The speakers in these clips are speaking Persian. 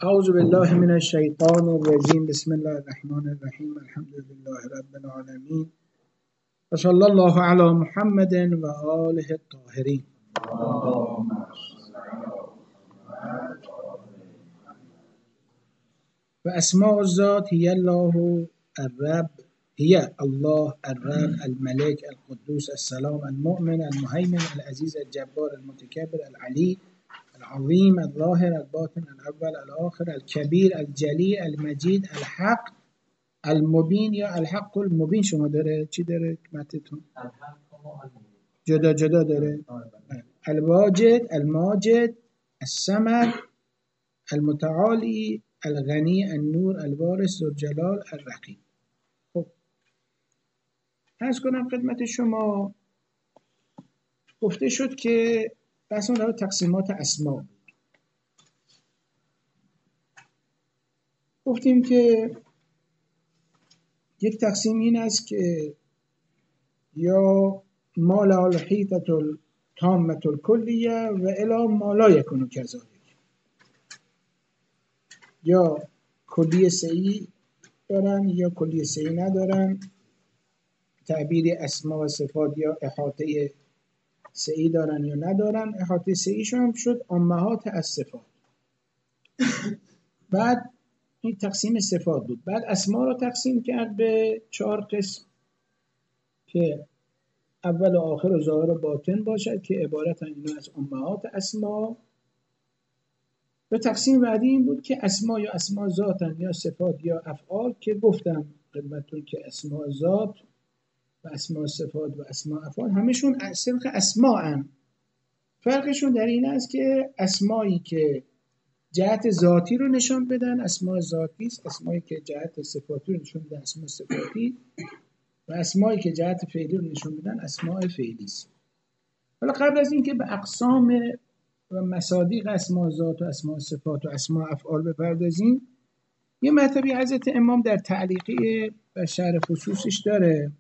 اعوذ بالله من الشیطان الرجیم. بسم الله الرحمن الرحیم. الحمد لله رب العالمین و صلی الله علی محمد و آله الطاهرین. و اسماء الذات هی الله الرب، هی الله الرب الملك القدوس السلام المؤمن المهيمن العزيز الجبار المتكبر العلي العظيم الظاهر الباطن الاول الاخر الكبير الجلی المجید الحق المبین یا الحق المبین. شما داره چی داره متنتون؟ جدا جدا داره. الواجد الماجد الصمد المتعالی الغنی النور الوارث ذوالجلال الرقیب. خب عرض کنم خدمت شما، گفته شد که بحث اون تقسیمات اسما بود. گفتیم که یک تقسیم این است که یا ما لا الحیطة التامة الکلیه و الی ما لا یکون کذالک، یا کلیه صحیح دارن یا کلیه صحیح ندارن. تعبیر اسما و صفات یا احاطه صحیح دارن یا ندارن. احاطه صحیحشون هم شد امهات از صفات. بعد این تقسیم صفات بود. بعد اسما رو تقسیم کرد به 4 قسم که اول و آخر و ظاهر و باطن باشد که عبارت اینا از امهات اسما. و تقسیم بعدی این بود که اسما یا اسما ذاتن یا صفات یا افعال، که گفتم خدمتتون که اسما ذات و اسما صفات و اسما افعال همشون صدق اسما هن. فرقشون در این است که اسمایی که جهت ذاتی رو نشان بدن اسما ذاتی است، اسمایی که جهت صفاتی رو نشان بدن اسما صفاتی، و اسمایی که جهت فعلی رو نشان بدن اسما فعلی است. حالا قبل از اینکه به اقسام و مصادیق اسما ذات و اسما صفات و اسما افعال بپردازیم، یه مطلبی حضرت امام در تعلیقی و شرح خصوصش داره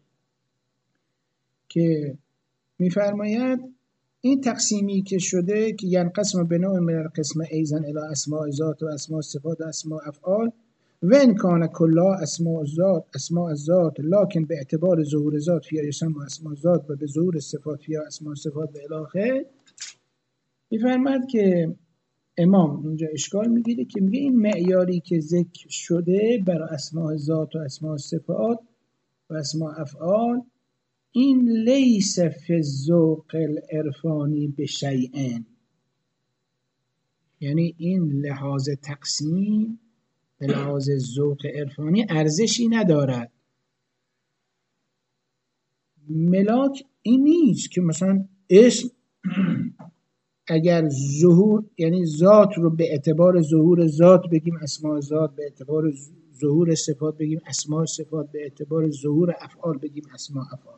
که میفرماید این تقسیمی که شده که ینقسم بنوع من القسم ایضا الی اسماء ذات و اسماء صفات و اسماء افعال و ان کان کلا اسماء ذات لکن به اعتبار ظهور ذات فیها یسمى اسماء ذات و به ظهور صفات فیها اسماء صفات و الی آخره. میفرماید که امام اینجا اشکال میگیره که میگه این معیاری که ذکر شده برای اسماء ذات و اسماء صفات و اسماء افعال، این لیس فی الذوق العرفانی بشیئن، یعنی این لحاظ تقسیم به لحاظ ذوق عرفانی ارزشی ندارد. ملاک این نیست که مثلا اسم اگر ظهور یعنی ذات رو به اعتبار ظهور ذات بگیم اسماء ذات، به اعتبار ظهور صفات بگیم اسماء صفات، به اعتبار ظهور افعال بگیم اسماء افعال،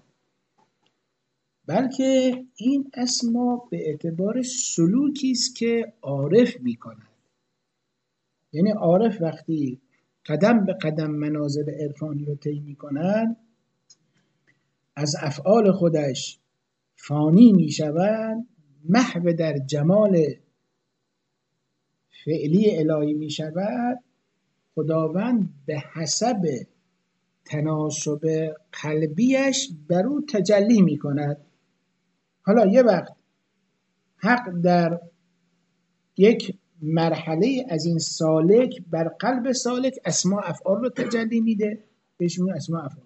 بلکه این اسما به اعتبار سلوکی است که عارف می‌کند. یعنی عارف وقتی قدم به قدم منازل عرفانی رو طی می‌کند، از افعال خودش فانی می‌شود، محو در جمال فعلی الهی می‌شود. خداوند به حسب تناسب قلبیش بر او تجلی می‌کند. حالا یه وقت حق در یک مرحله از این سالک بر قلب سالک اسماء افعال رو تجلی میده، بهش میگن اسماء افعال.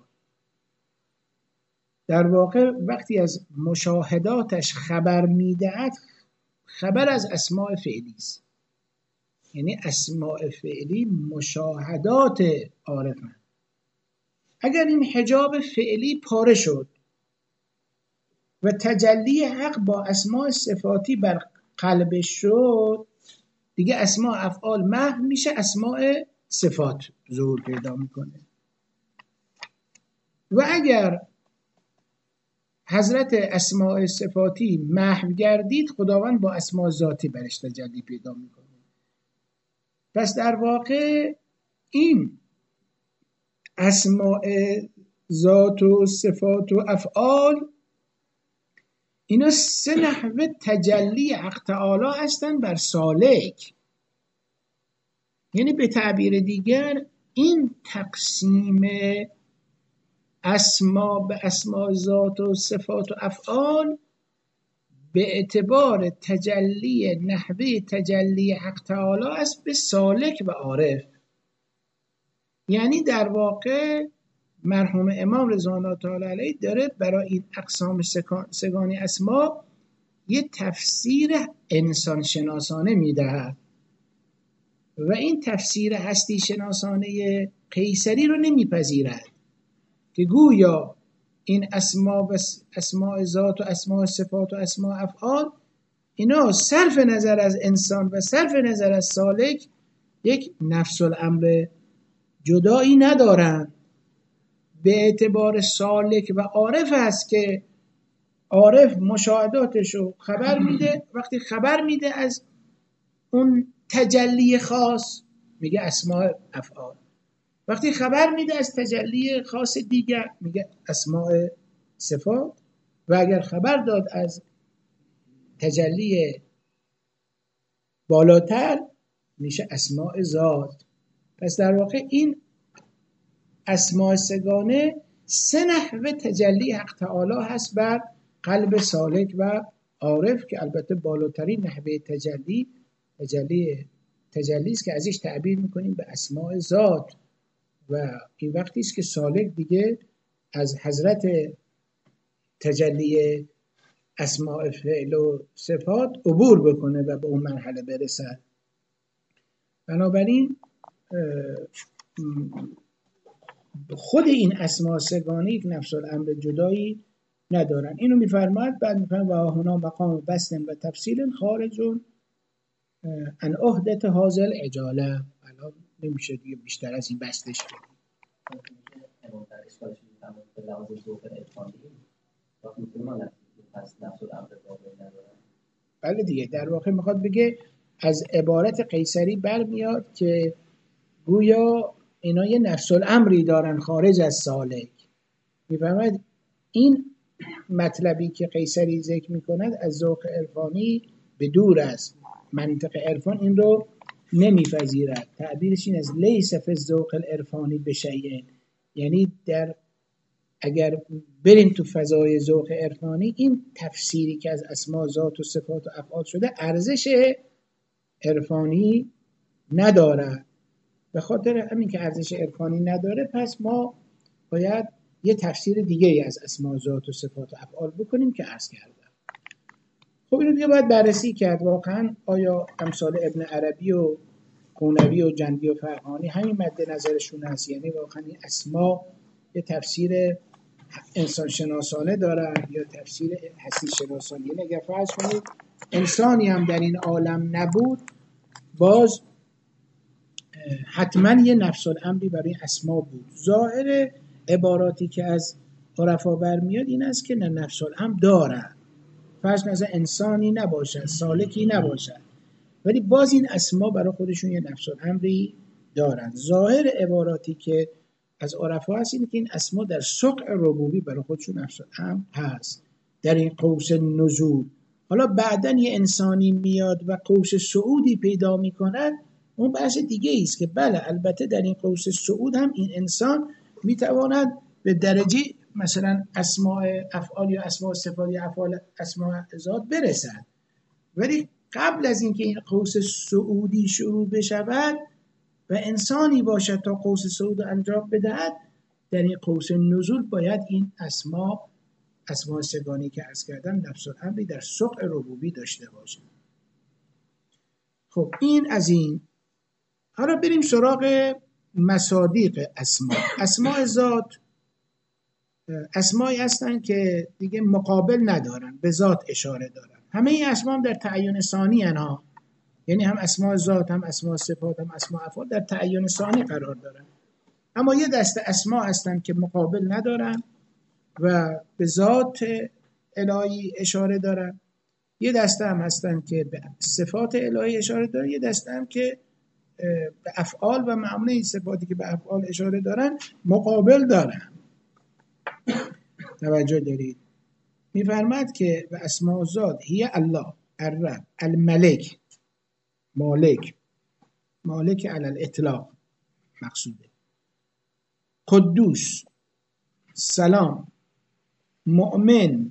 در واقع وقتی از مشاهداتش خبر میدهد، خبر از اسماء فعلی است. یعنی اسماء فعلی مشاهدات عارفن. اگر این حجاب فعلی پاره شد و تجلی حق با اسماء صفاتی بر قلبش شد، دیگه اسماء افعال محو میشه، اسماء صفات ظهور پیدا میکنه. و اگر حضرت اسماء صفاتی محو گردید، خداوند با اسماء ذاتی برش تجلی پیدا میکنه. پس در واقع این اسماء ذات و صفات و افعال، اینا 3 نحوه تجلی حق تعالی هستن بر سالک. یعنی به تعبیر دیگر این تقسیم اسما به اسماء ذات و صفات و افعال به اعتبار تجلی نحوه تجلی حق تعالی است به سالک و عارف. یعنی در واقع مرحوم امام رضوان الله تعالی علیه داره برای این اقسام سگانی اسما یه تفسیر انسان شناسانه میدهد و این تفسیر هستی شناسانه قیصری رو نمیپذیرد که گویا این اسماء ذات و اسماء صفات و اسماء افعال اینا صرف نظر از انسان و صرف نظر از سالک یک نفس الامر جدایی ندارند. به اعتبار سالک و عارف است که عارف مشاهداتشو خبر میده، وقتی خبر میده از اون تجلی خاص میگه اسماء افعال، وقتی خبر میده از تجلی خاص دیگر میگه اسماء صفات، و اگر خبر داد از تجلی بالاتر میشه اسماء ذات. پس در واقع این اسماء سگانه سه نحوه تجلی حق تعالی هست بر قلب سالک و عارف که البته بالاترین نحوه تجلی است که ازش تعبیر میکنیم به اسماء ذات و این وقتی است که سالک دیگه از حضرت تجلی اسماء فعل و صفات عبور بکنه و به اون مرحله برسد. بنابراین خود این اسماء سگانه یک نفس الامر جدایی ندارن. اینو میفرماید بعد میفرماید و هنا مقام بسط و تفصیل خارج عن عهدت حاصل اجاله. الان نمیشه دیگه بیشتر از این بستش کنیم. بله دیگه، در واقع میخواد بگه از عبارت قیصری برمیاد که گویا اینا یه نفس الامری دارن خارج از سالک. میفرماید این مطلبی که قیصری ذکر میکند از ذوق عرفانی به دور است، منطق عرفان این رو نمیپذیرد. تعبیرش این از لیس فی الذوق العرفانی بشیء، یعنی اگر بریم تو فضای ذوق عرفانی این تفسیری که از اسماء ذات و صفات و افعال شده ارزش عرفانی نداره. به خاطر همین که ارزش عرفانی نداره پس ما باید یه تفسیر دیگه ای از اسماء ذات و صفات و افعال بکنیم که عرض کردم. خب اینو دیگه باید بررسی کرد واقعا آیا امثال ابن عربی و قونوی و جندی و فرغانی همین مد نظرشون هست، یعنی واقعا این اسما یه تفسیر انسان شناسانه دارن یا تفسیر هستی شناسانه؟ یعنی اگر فرض کنید انسانی هم در این عالم نبود باز حتما یه نفس الامری برای اسما بود. ظاهر عباراتی که از عرفا برمیاد این است که نه نفس الامر دارن، فرض نظر انسانی نباشد، سالکی نباشد، ولی باز این اسما برای خودشون یه نفس الامری دارن. ظاهر عباراتی که از عرفا هست اینه که این اسما در سقع ربوبی برای خودشون نفس الامر هست در این قوس نزول. حالا بعداً یه انسانی میاد و قوس صعودی پیدا میکند، اون بحث دیگه ایست که بله البته در این قوس صعود هم این انسان میتواند به درجه مثلا اسماء افعال یا اسماء صفات یا افعال اسماء ذات برسد، ولی قبل از اینکه این قوس صعودی شروع بشود و انسانی باشد تا قوس صعود انجام بدهد، در این قوس نزول باید این اسماء سگانی که عرض کردم نفس الامری در سقع ربوبی داشته باشه. خب این از این. حالا بریم سراغ مصادیق اسماء. اسماء ذات اسمایی هستن که دیگه مقابل ندارن، به ذات اشاره دارن. همه این اسما هم در تعین ثانی ها، یعنی هم اسماء ذات هم اسماء صفات هم اسماء افعال در تعین ثانی قرار دارن. اما یه دسته اسما هستن که مقابل ندارن و به ذات الهی اشاره دارن، یه دسته هم هستن که به صفات الهی اشاره دارن، یه دسته هم که به افعال و معامله این صفاتی که به افعال اشاره دارن مقابل دارن. توجه دارید؟ میفرماد که به اسماء ذات هی الله، الرب، الملک، مالک، مالک علی الاطلاق مقصوده. قدوس، سلام، مؤمن.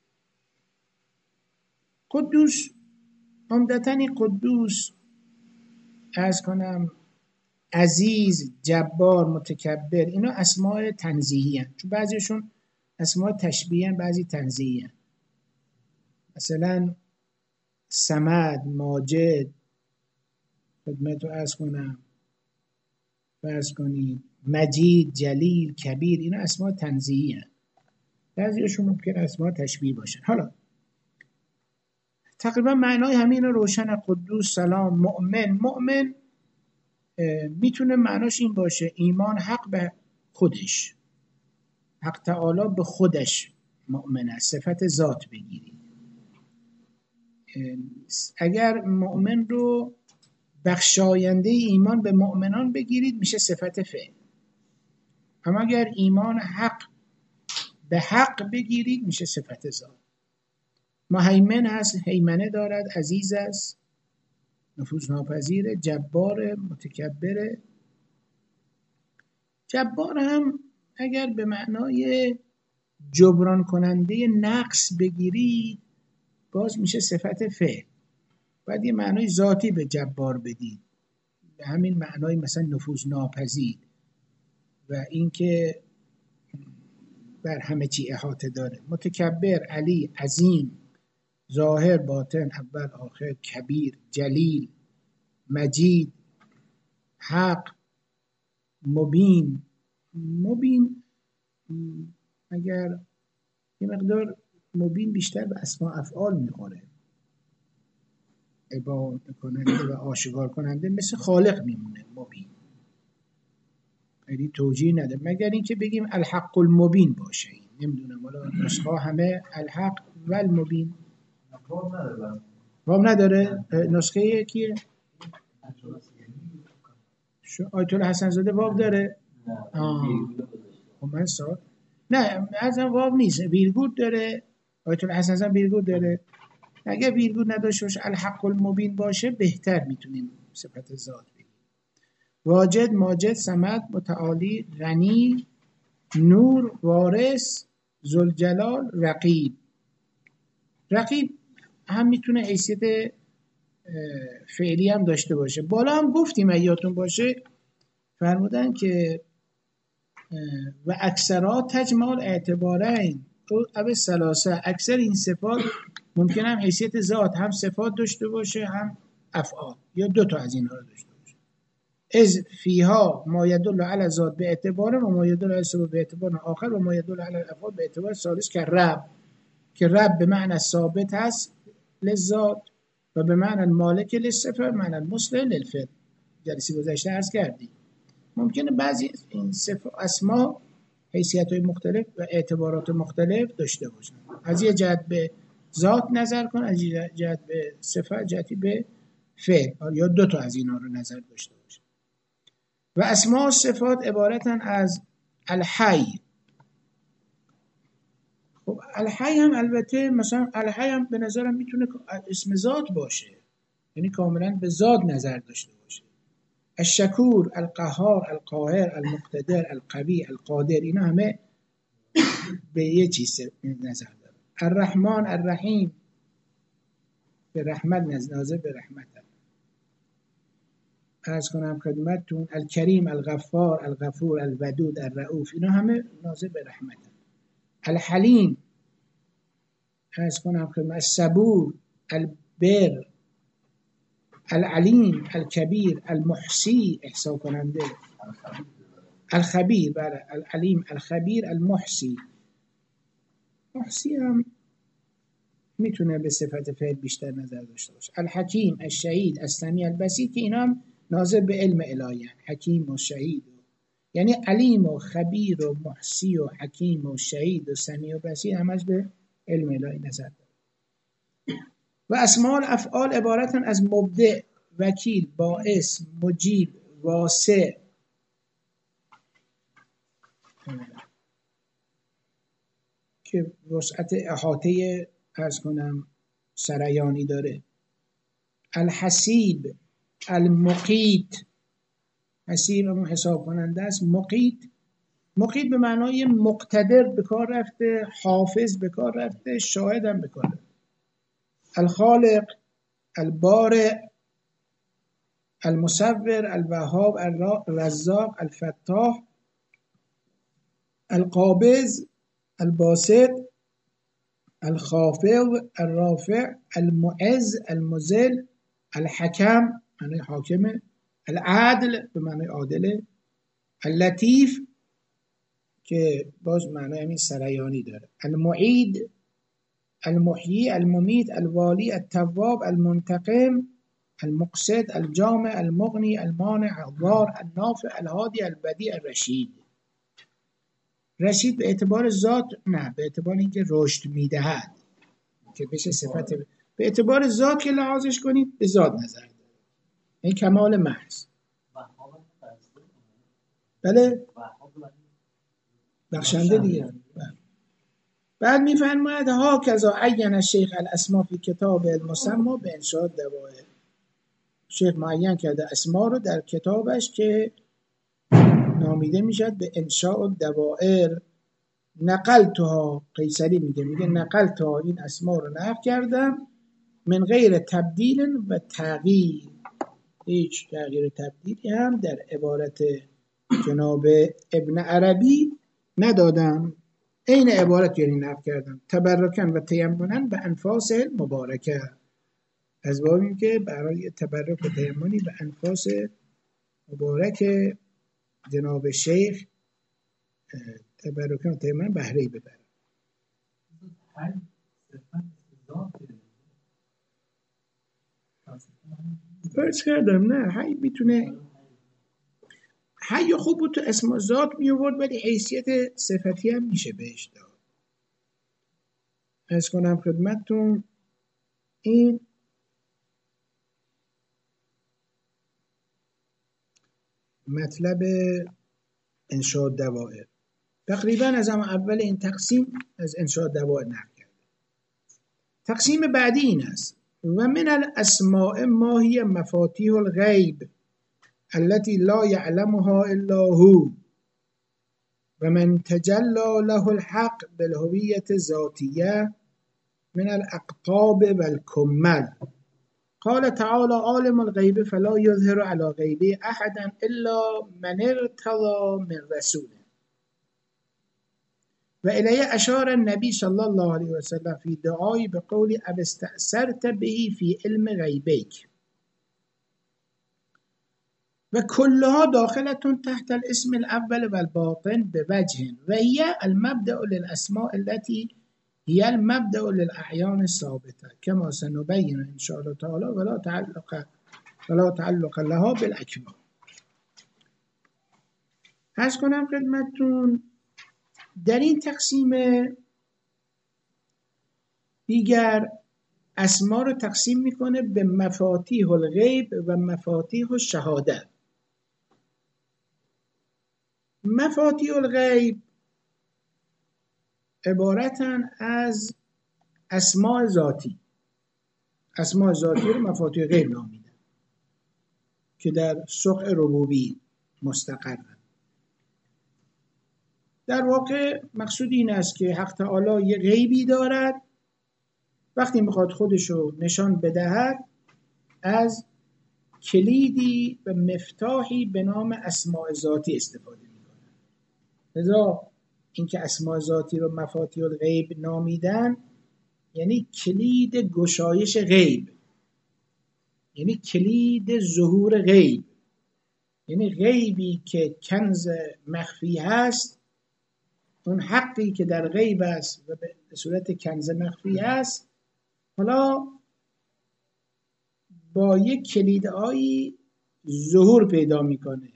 قدوس عمدتاً این قدوس عرض کنم عزیز، جبار، متکبر، اینا اسماء تنزیهی هستند، چون بعضیشون اسماء تشبیهی هستند بعضی تنزیهی هستند. مثلا صمد، ماجد، خدمت رو عرض کنم فرض کنید مجید، جلیل، کبیر، اینا اسماء تنزیهی هستند، بعضیشون ممکن اسماء تشبیهی باشن. حالا تقریبا معنای همین رو روشن. قدوس، سلام، مؤمن. مؤمن میتونه معناش این باشه ایمان حق به خودش، حق تعالی به خودش مؤمن است، صفت ذات بگیرید. اگر مؤمن رو بخشاینده ایمان به مؤمنان بگیرید میشه صفت فعل. اما اگر ایمان حق به حق بگیرید میشه صفت ذات. مهیمن هست، هیمنه دارد، عزیز است، نفوذناپذیره، جبار، متکبره. جبار هم اگر به معنای جبران کننده نقص بگیرید باز میشه صفت فعل. بعد یه معنای ذاتی به جبار بدید، به همین معنای مثلا نفوذناپذیر و اینکه بر همه چی احاطه داره. متکبر، علی، عظیم، ظاهر، باطن، اول، آخر، کبیر، جلیل، مجید، حق، مبین. مبین اگر یه مقدار مبین بیشتر به اسماء افعال میخوره، ابان کننده و آشکار کننده، مثل خالق میمونه مبین، خیلی توجیه نده مگر اینکه بگیم الحق المبین باشه. نمیدونم حالا نسخه همه الحق و المبین واب نداره. نسخه یکیه آیت الله حسن زاده واب داره. من سال نه ازم واب نیست، ویرگول داره. آیت الله حسن زاده ویرگول داره. اگه ویرگول نداشته باشه الحق المبین باشه بهتر میتونیم صفت ذات بگیم. واجد، ماجد، صمد، متعالی، غنی، نور، وارث، ذوالجلال، رقیب. رقیب هم میتونه حیثیت فعلی هم داشته باشه. بالا هم گفتیم یادتون باشه فرمودن که و اکثرات تجمال اعتبارین او ثلاثه، اکثر این صفات ممکن هم حیثیت ذات هم صفات داشته باشه هم افعال، یا دو تا از اینها رو داشته باشه. از فیها ما یدل علی ذات به اعتبار و ما یدل علی صفات به اعتبار آخر و ما یدل علی الافعال به اعتبار ثالث که رب، که رب به معنی ثابت هست للذات و به معنی مالک للصفه، معنی المصلح للفعل. جلسه گذشته عرض کردیم ممکنه بعضی این اسما حیثیت‌های مختلف و اعتبارات مختلف داشته باشن. از یه جهت به ذات نظر کن، از یه جهت به صفت، جهتی به فعل، یا دو تا از اینا رو نظر داشته باشه. و اسما و صفات عبارتن از الحی. خب الحی هم البته مثلا الحی هم به نظرم میتونه اسم ذات باشه، یعنی کاملا به ذات نظر داشته باشه. الشکور، القهار، القاهر، المقتدر، القوی، القادر، اینا همه به یه چیز نظر داره. الرحمن، الرحیم، به رحمت نازل به رحمت. عرض کنم خدمتتون الکریم، الغفار، الغفور، الودود، الرؤوف، اینا همه نازل به رحمت. الحلیم، عرض کنم خدمت الصبور، البر، العلیم، الکبیر، المحسی، احسان کننده، الخبیر، بله العلیم، الخبیر، المحسی. محسی هم میتونه به صفت فعل بیشتر نظر داشته باشه. الحکیم، الشهید، السمیع، البصیر، که اینا هم ناظر به علم الهی، حکیم و شهید یعنی علیم و خبیر و محسی و حکیم و شهید و سمیع و بصیر همش به علم الهی نظر داره. و اسماء الافعال عبارتن از مبدع، وکیل، باعث، مجیب، واسع. که وسعت احاطه عرض کنم سریانی داره. الحسیب، المقیت، حسیب همون حساب کننده است. مقیت به معنای مقتدر به کار رفته، حافظ به کار رفته، شاهد هم به کار رفته. الخالق، البارئ، المصور، الوهاب، الرزاق، الفتاح، القابض، الباسط، الخافض، الرافع، المعز، المذل، الحکم معنی حاکمه، العدل به معنی عادله، اللطیف که باز معنی همین سریانی داره، المعید، المحیی، الممیت، الوالی، التواب، المنتقم، المقصد، الجامع، المغنی، المانع، الضار، النافع، الهادی، البدیع، الرشید. رشید به اعتبار ذات نه، به اعتبار اینکه رشد میدهد که بشه صفت، به اعتبار ذات که لحاظش کنید به ذات نظر داره، این کمال محض. بله بخشنده دیگه. بعد میفرماید ها کذا عین الشیخ الاسما فی کتاب المسمى به انشاء دوائر. شیخ معین کرده اسما رو در کتابش که نامیده میشد به انشاء دوائر. نقلتها، قیصری میگه نقلتها، این اسما رو نقل کردم، من غیر تبدیل و تغییر، هیچ تغییر تبدیلی هم در عبارت جناب ابن عربی ندادم، این عبارت یعنی نقل کردم، تبرکن و تیمنن به انفاس مبارکه، از باب این که برای تبرک و تیمنی به انفاس مبارک جناب شیخ تبرکن و تیمنن بهره‌ای ببرم. فرض کردم نه حی میتونه، حی خوب بود تو اسم ذات می آورد ولی حیثیت صفتی هم میشه بهش داد. عرض کنم خدمتتون این مطلب انشاء دوائر تقریبا از هم اول این تقسیم از انشاء دوائر نقل کرد. تقسیم بعدی این است: و من الاسماء ما هی مفاتیح الغیب التي لا يعلمها الا هو و من تجلی له الحق بالهویة الذاتیه من الاقطاب والکمل. قال تعالى عالم الغیب فلا یظهر علی غیبه احدا الا من ارتضى من رسول. و الیه اشار النبی صلی الله علیه و سلم فی دعای بقول اب استأثرت به فی علم غیبک و کلها داخلة تحت الاسم الاول والباطن بوجه و هي المبدأ للاسماء التي هي المبدأ للاعیان الثابته كما سنبين ان شاء الله تعالى ولا تعلق لها بالاکمال. عرض کنم خدمتتون در این تقسیم دیگر اسما رو تقسیم میکنه به مفاتیح الغیب و مفاتیح الشهاده. مفاتیح الغیب عبارتن از اسماء ذاتی، اسماء ذاتی رو مفاتیح غیب نامیدن که در سقع ربوبی مستقرن. در واقع مقصود این است که حق تعالی یه غیبی دارد، وقتی میخواد خودشو نشان بدهد از کلیدی و مفتاحی به نام اسماء ذاتی استفاده میکنه. لذا اینکه اسماء ذاتی رو مفاتیح الغیب نامیدن یعنی کلید گشایش غیب، یعنی کلید ظهور غیب، یعنی غیبی که کنز مخفی هست، اون حقی که در غیب است و به صورت کنز مخفی هست حالا با یک کلیدهایی ظهور پیدا میکنه،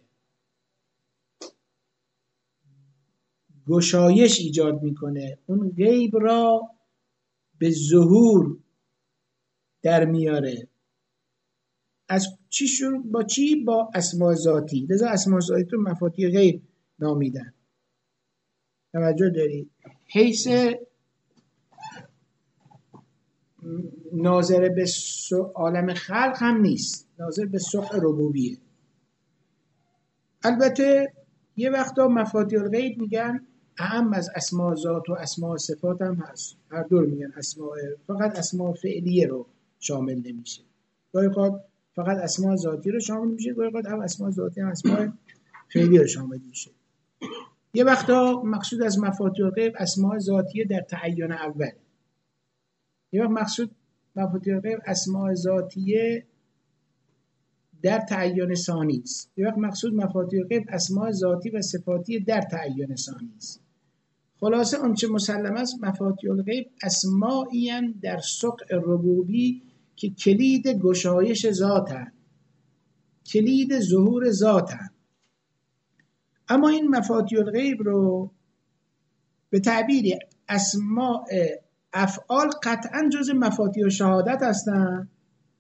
گشایش ایجاد میکنه، اون غیب را به ظهور در میاره. از چی شروع؟ با چی؟ با اسماء ذاتی. لذا اسماء ذاتی تو مفاتیح غیب نامیدن. توجه دارید؟ حیث ناظر به عالم خلق هم نیست، ناظر به سبح ربوبیه. البته یه وقتا مفاتیح الغیب میگن اعم از اسماء ذات و اسماء صفات هم هست، هر دور میگن اسماء، فقط اسماء فعلیه رو شامل نمیشه. گاهی اوقات فقط اسماء ذاتی رو شامل میشه، گاهی اوقات هم اسماء ذاتی هم اسماء فعلی رو شامل میشه. یه وقتا مقصود از مفاتیح الغیب اسماء ذاتیه در تعین اول، یه وقت مقصود مفاتیح الغیب اسماء ذاتیه در تعین ثانی است، یه وقت مقصود مفاتیح الغیب اسماء ذاتی و صفاتی در تعین ثانی است. خلاصه آنچه مسلم است مفاتیح الغیب اسمائی اند در سقع ربوبی که کلید گشایش ذاتند، کلید ظهور ذاتند. اما این مفاتیح الغیب رو به تعبیر اسماء افعال قطعا جز مفاتیح شهادت هستند.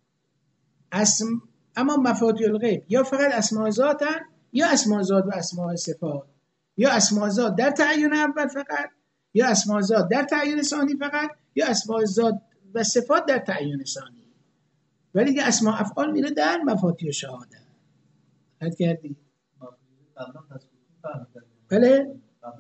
اما مفاتیح الغیب یا فقط اسماء ذاتن، یا اسماء ذات و اسماء صفات، یا اسماء ذات در تعین اول فقط، یا اسماء ذات در تعین ثانی فقط، یا اسماء ذات و صفات در تعین ثانی. ولی که اسماء افعال میره در مفاتیح شهادت. حد کردی؟ بله؟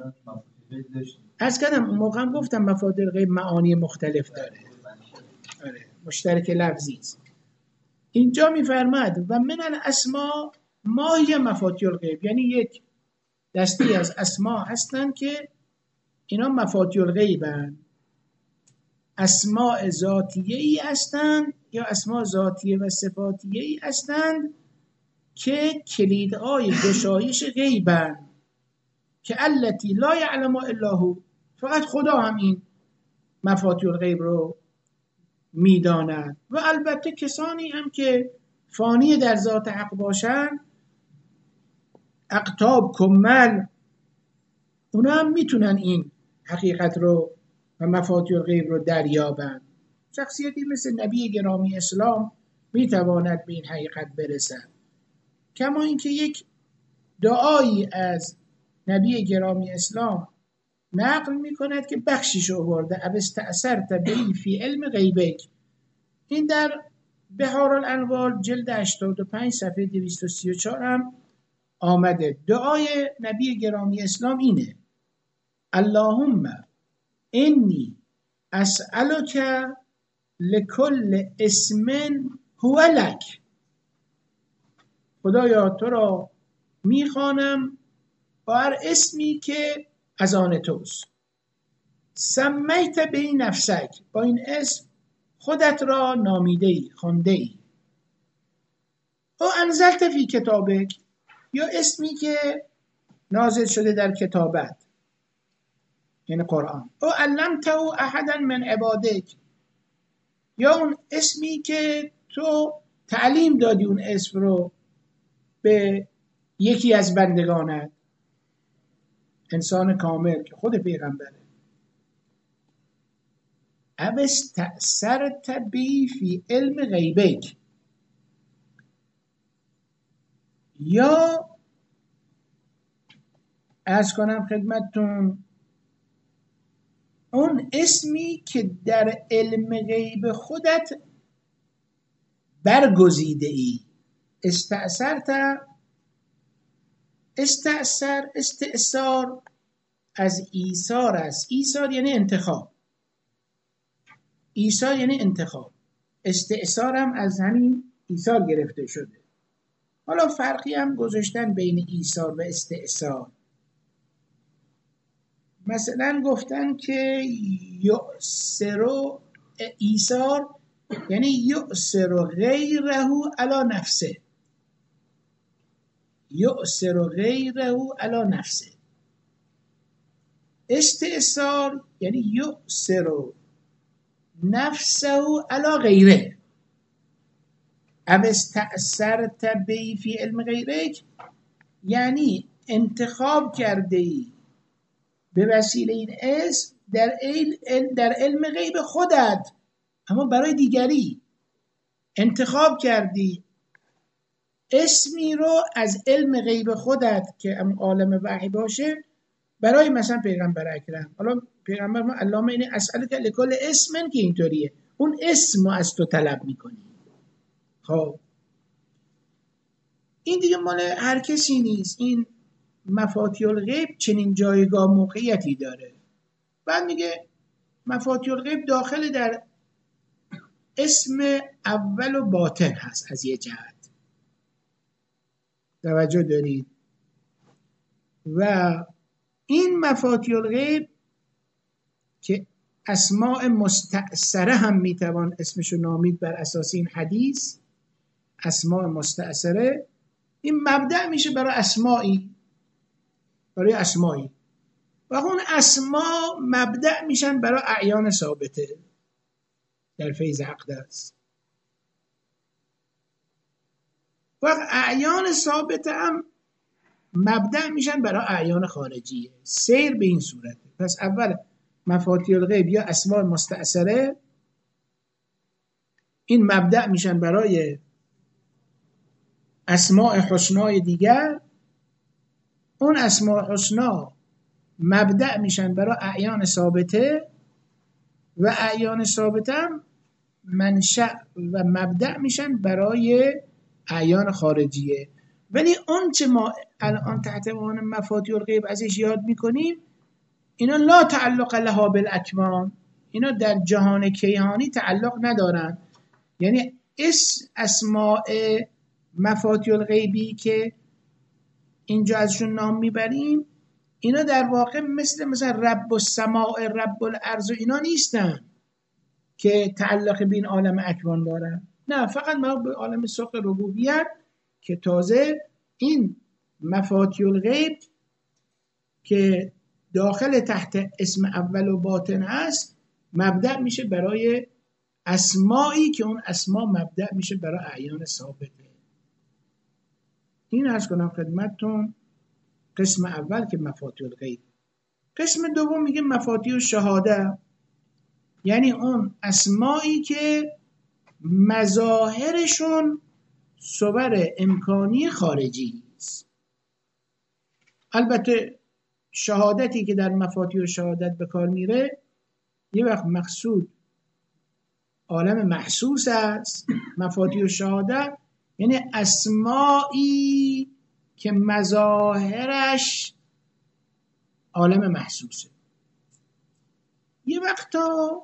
از کردم اون موقع هم گفتم مفاتیح الغیب معانی مختلف داره، مشترک لفظی است. اینجا میفرماد و من الاسماء ما هی مفاتیح الغیب، یعنی یک دستی از اسماء هستند که اینا مفاتیح الغیبند، اسماء ذاتیه ای هستند یا اسماء ذاتیه و صفاتیه ای هستند که کلیدهای گشایش غیبند که التی لا یعلم الا هو، فقط خدا هم این مفاتیح الغیب رو میداند. و البته کسانی هم که فانی در ذات حق باشن، اقطاب کمل، اونا هم میتونن این حقیقت رو و مفاتیح الغیب رو دریابند. شخصیتی مثل نبی گرامی اسلام میتواند به این حقیقت برسد. کما اینکه یک دعایی از نبی گرامی اسلام نقل میکند که بخشیش آورده، او استأثرت به فی علم غیبک. این در بحارالانوار جلد 85 صفحه 234 هم آمده. دعای نبی گرامی اسلام اینه: اللهم انی اسألک لکل اسم هو لک. خدایا تو را میخوانم با هر اسمی که از آن توست. سمیت به نفسک، با این اسم خودت را نامیده ای، خوانده ای. او انزلت فی کتابک، یا اسمی که نازل شده در کتابت یعنی قرآن. او علمته احدا من عبادک، یا اون اسمی که تو تعلیم دادی اون اسم رو به یکی از بندگانت، انسان کامل که خود پیغمبره. او استأثرت بی فی علم غیبک، یا عرض کنم خدمتتون اون اسمی که در علم غیب خودت برگزیده ای. استأثار از ایثار است. ایثار یعنی انتخاب، ایثار یعنی انتخاب، استئثار هم از همین ایثار گرفته شده. حالا فرقی هم گذاشتن بین ایثار و استئثار. مثلا گفتن که یؤثر ایثار یعنی یؤثر غیره علی نفسه، یؤثر غیره علی نفسه. استئثار یعنی یؤثر نفسه علی غیره. او استأثرت به فی علم غیرک یعنی انتخاب کرده ای به وسیله این اسم در علم غیب خودت، اما برای دیگری انتخاب کردی اسمی رو از علم غیب خودت که عالم وحی باشه برای مثلا پیغمبر اکرم. حالا پیغمبر ما علامه اینه اسألک لکل اسمن که اینطوریه، اون اسم رو از تو طلب میکنیم. خب این دیگه مال هر کسی نیست. این مفاتیح الغیب چنین جایگاه موقعیتی داره. بعد میگه مفاتیح الغیب داخل در اسم اول و باطن هست از یه جهت. توجه دارید؟ و این مفاتیح الغیب که اسماء مستأثره هم میتوان اسمشو نامید بر اساس این حدیث، اسماء مستأثره، این مبدأ میشه برای اسمایی و اون اسما مبدأ میشن برای اعیان ثابته در فیض اقدس. و اعیان ثابته هم مبدأ میشن برای اعیان خارجیه. سیر به این صورته. پس اول مفاتیح الغیب یا اسماء مستأثره این مبدأ میشن برای اسماء حسنای دیگر، اون اسماء حسنا مبدأ میشن برای اعیان ثابته و اعیان ثابته هم منشأ و مبدأ میشن برای اعیان خارجیه. ولی اون چه ما الان تحت عنوان مفاتیح الغیب ازش یاد میکنیم اینا لا تعلق لها بالاکوان، اینا در جهان کیهانی تعلق ندارن. یعنی اسماء مفاتیح الغیبی که اینجا ازشون نام میبریم اینا در واقع مثل رب السماء رب الارض اینا نیستن که تعلق به این عالم اکوان دارن. نه، فقط ما به عالم ساق ربوبیت که تازه این مفاتیح الغیب که داخل تحت اسم اول و باطن هست مبدأ میشه برای اسمایی که اون اسما مبدأ میشه برای اعیان ثابته. این عرض کنم خدمتتون قسم اول که مفاتیح الغیب. قسم دوم میگه مفاتیح الشهاده، یعنی اون اسمایی که مظاهرشون صور امکانی خارجی است. البته شهادتی که در مفاتیح الشهادت به کار میره یه وقت مقصود عالم محسوس است. مفاتیح الشهادت یعنی اسمایی که مظاهرش عالم محسوسه. یه وقتا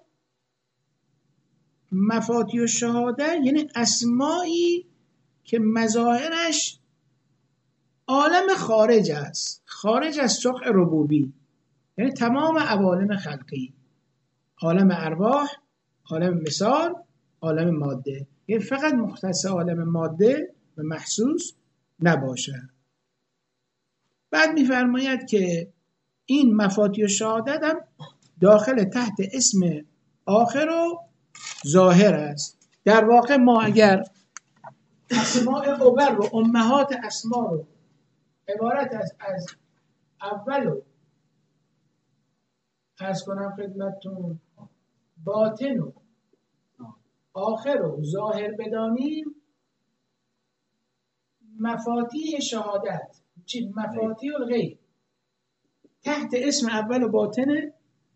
مفاتیح الشهادت یعنی اسمایی که مظاهرش عالم خارج است، خارج از سقف ربوبی، یعنی تمام عوالم خلقی، عالم ارواح، عالم مثال، عالم ماده، یعنی فقط مختص عالم ماده و محسوس نباشه. بعد میفرماید که این مفاتیح الشهادت هم داخل تحت اسم آخر و ظاهر است. در واقع ما اگر اسماء اوبر رو امهات اسما رو عبارت از اول و عرض کنم خدمتتون باطن و آخر و ظاهر بدانیم، مفاتیح شهادت چی؟ مفاتیح الغیب تحت اسم اول و باطنه،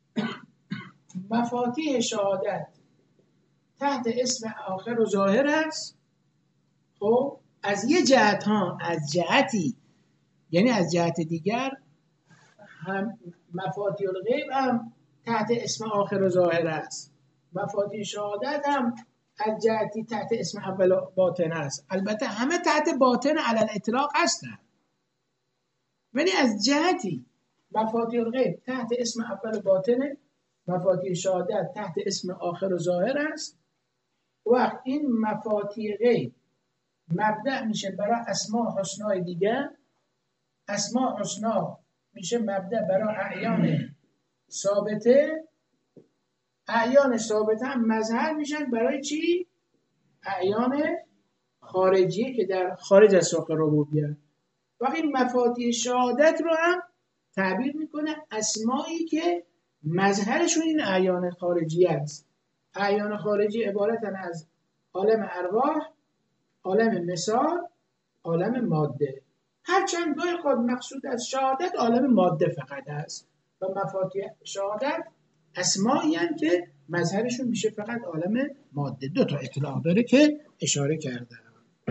مفاتیح شهادت تحت اسم آخر و ظاهر است. خب از یه جهت ها، از جهتی یعنی از جهت دیگر هم مفاتیح الغیب هم تحت اسم آخر و ظاهر است، مفاتیح شهادت هم از جهتی تحت اسم اول و باطن است. البته همه تحت باطن علی الاطلاق هستن، ولی از جهتی مفاتیح الغیب تحت اسم اول و باطنه، مفاتیح شهادت تحت اسم آخر و ظاهر است. وقت این مفاتیح غیب مبدأ میشه برای اسماء حسنای دیگه، اسماء حسنا میشه مبدأ برای اعیان ثابته، اعیان ثابته هم مظهر میشن برای چی؟ اعیان خارجی که در خارج از ساق ربوبیت. و این مفاتیح شهادت رو هم تعبیر میکنه اسمایی که مظهرشون این اعیان خارجی است. اعیان خارجی عبارتن از عالم ارواح، عالم مثال، عالم ماده. هرچند گاهی خود مقصود از شهادت عالم ماده فقط است و مفاتیح شهادت اسمایی هستند که مظهرشون میشه فقط عالم ماده. 2 تا اطلاع داره که اشاره کردم.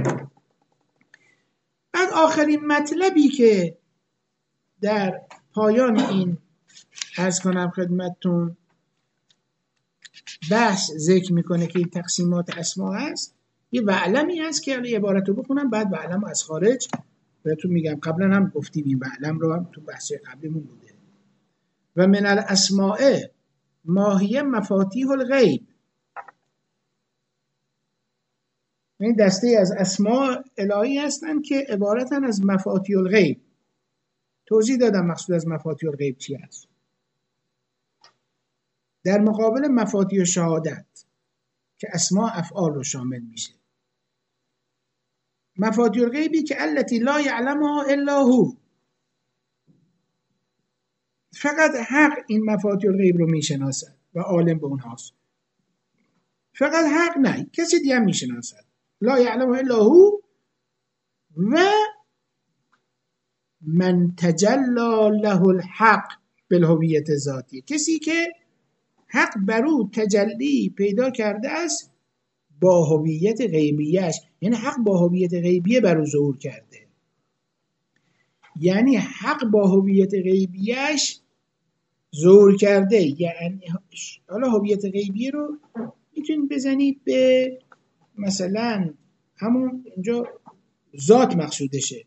بعد آخرین مطلبی که در پایان این عرض کنم خدمتتون بحث ذکر میکنه که این تقسیمات اسما هست، یه وعلمی هست که الان عبارت رو بخونم بعد وعلم از خارج بهتون میگم. قبلا هم گفتیم این وعلم رو، هم تو بحث قبلیمون بوده. و من الاسماء ما هی مفاتیح الغیب، این دسته از اسماء الهی هستن که عبارتن از مفاتیح الغیب. توضیح دادم مقصود از مفاتیح الغیب چی هست. در مقابل مفاتیح شهادت که اسماء افعال رو شامل میشه. مفاتیح الغیبی که التي لا یعلمها الا هو، فقط حق این مفاتیح الغیب رو میشناسد و عالم به اونهاست. فقط حق نه، کسی دیگه هم میشناسد. لا یعلمها الا هو و من تجلی له الحق بالهویت ذاتی، کسی که حق بر او تجلی پیدا کرده است با هویت غیبیش، یعنی حق با هویت غیبیه بر او ظهور کرده. یعنی حق با هویت غیبیش ظهور کرده. یعنی حالا هویت غیبیه رو میتونید بزنید به مثلا همون اینجا ذات مقصودشه،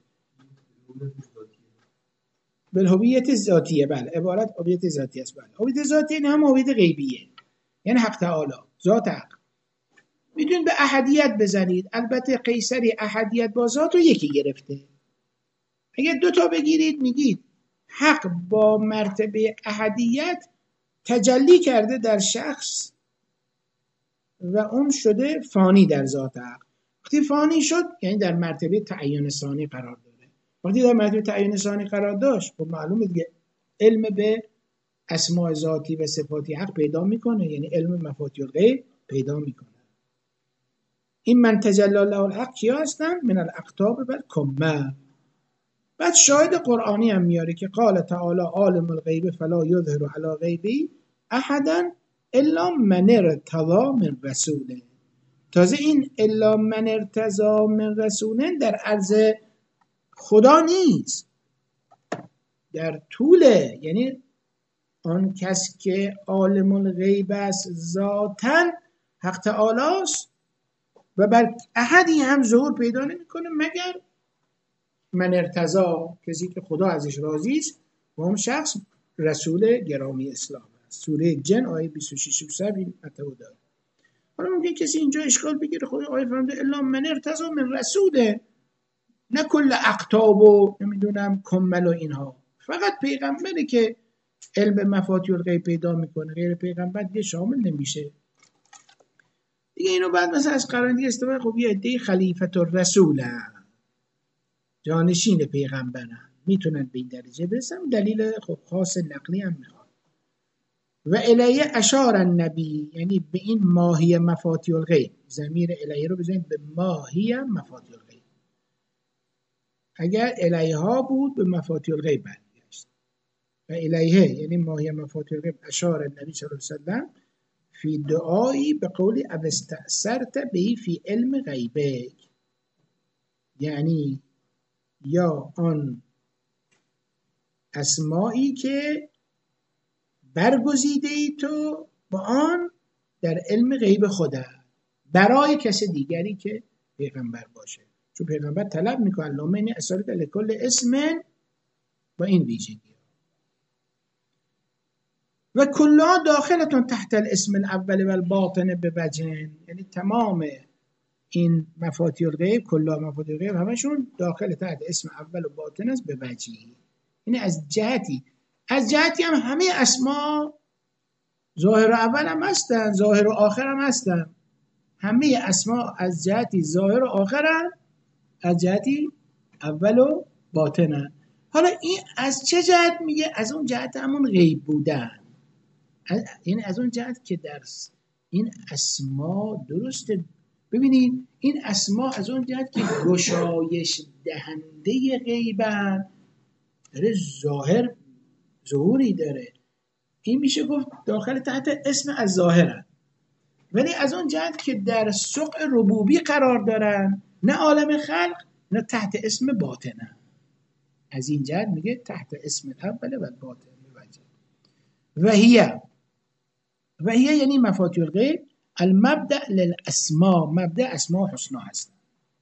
بالهویت ذاتیه. بله عبارت هویت ذاتی است. بله هویت ذاتی نه هم هویت غیبیه، یعنی حق تعالی ذات حق. میتونید به احدیت بزنید. البته قیصری احدیت با ذات رو یکی گرفته. اگر 2 تا بگیرید میگید حق با مرتبه احدیت تجلی کرده در شخص و اون شده فانی در ذات حق. وقتی فانی شد یعنی در مرتبه تعین ثانی قرار داره. وقتی در مرتبه تعین ثانی قرار داشت خب معلومه دیگه علم به اسماء ذاتی و صفاتی حق پیدا میکنه، یعنی علم مفاتیح الغیب پیدا میکنه. این من تجلی له الحق کیا هستن؟ من الاقطاب والکمه. بعد شاهد قرآنی هم میاره که قال تعالی عالم الغیب فلا یظهر علی غیبه احدا الا من ارتضی من رسول. تازه این الا من ارتضی من رسول در عرض خدا نیست، در طوله. یعنی آن کس که عالم الغیب است ذاتاً حق تعالی است و بر احدی هم ظهور پیدا نمیکنه مگر من ارتضی، کسی که خدا ازش راضی است و اون شخص رسول گرامی اسلام است. سوره جن آیه 26 و 27 این مطلب داره. حالا ممکن کسی اینجا اشکال بگیره خود آیه فرموده الا من ارتضی من رسوله، نه کل اقطاب و نمیدونم کمل و اینها، فقط پیغمبری که علم مفاتیح الغیب پیدا میکنه، غیر پیغمبر دیگه شامل نمیشه دیگه. اینو بعد مثلا از قرآن دیگه استفاده خب یه عده خلیفت الرسول جانشین پیغمبرن میتونن به این درجه برسن. دلیل خب خاص نقلی هم میخواد. و الیه اشار النبی، یعنی به این ماهی مفاتیح الغیب، ضمیر الیه رو بزنید به ماهی مفاتیح الغیب. اگر الیه ها بود به مفاتیح الغیب برمیگشت. و الیه یعنی ماهی مفاتیح الغیب اشار النبی صلی الله علیه وسلم فی دعایی به قول او استأثرت بهی فی علم غیبه، یعنی یا آن اسمایی که برگزیده ای تو با آن در علم غیب خدا برای کسی دیگری که پیغمبر باشه. چون پیغمبر طلب میکنه اللهم انی اسألک لکل اسم با این ویژگی و کلها داخلتون تحت الاسم الاول و الباطن بوجهن، یعنی تمام این مفاتیح الغیب، کلها مفاتیح الغیب همشون داخل تحت اسم اول و باطن است به وجهی. یعنی از جهتی هم همه اسما ظاهر و اول هم هستن، ظاهر و آخر هم هستن. همه اسما از جهتی ظاهر و آخر هم، از جهتی اول و باطن هم. حالا این از چه جهت میگه؟ از اون جهت همون غیب بودن، یعنی از اون جهت که در این اسما درسته. ببینید این اسما از اون جهت که گشایش دهنده غیبن، داره ظاهری داره. این میشه گفت داخل تحت اسم از ظاهرن، ولی از اون جهت که در سوق ربوبی قرار دارن، نه عالم خلق نه تحت اسم باطنه. از این جهت میگه تحت اسم الاول و باطن. و هی یعنی مفاتیح الغیب المبدأ للاسماء، مبدأ اسماء حسنا هست.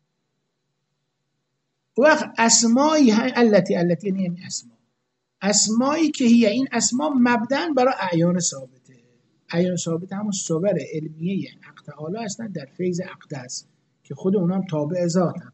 وقت اسمایی التي یعنی اسمایی که هی این اسما مبدأ برای اعیان ثابته. اعیان ثابته همون صور علمیه حق تعالی هستن در فیض اقدس که خود اونام تابع ذاتن.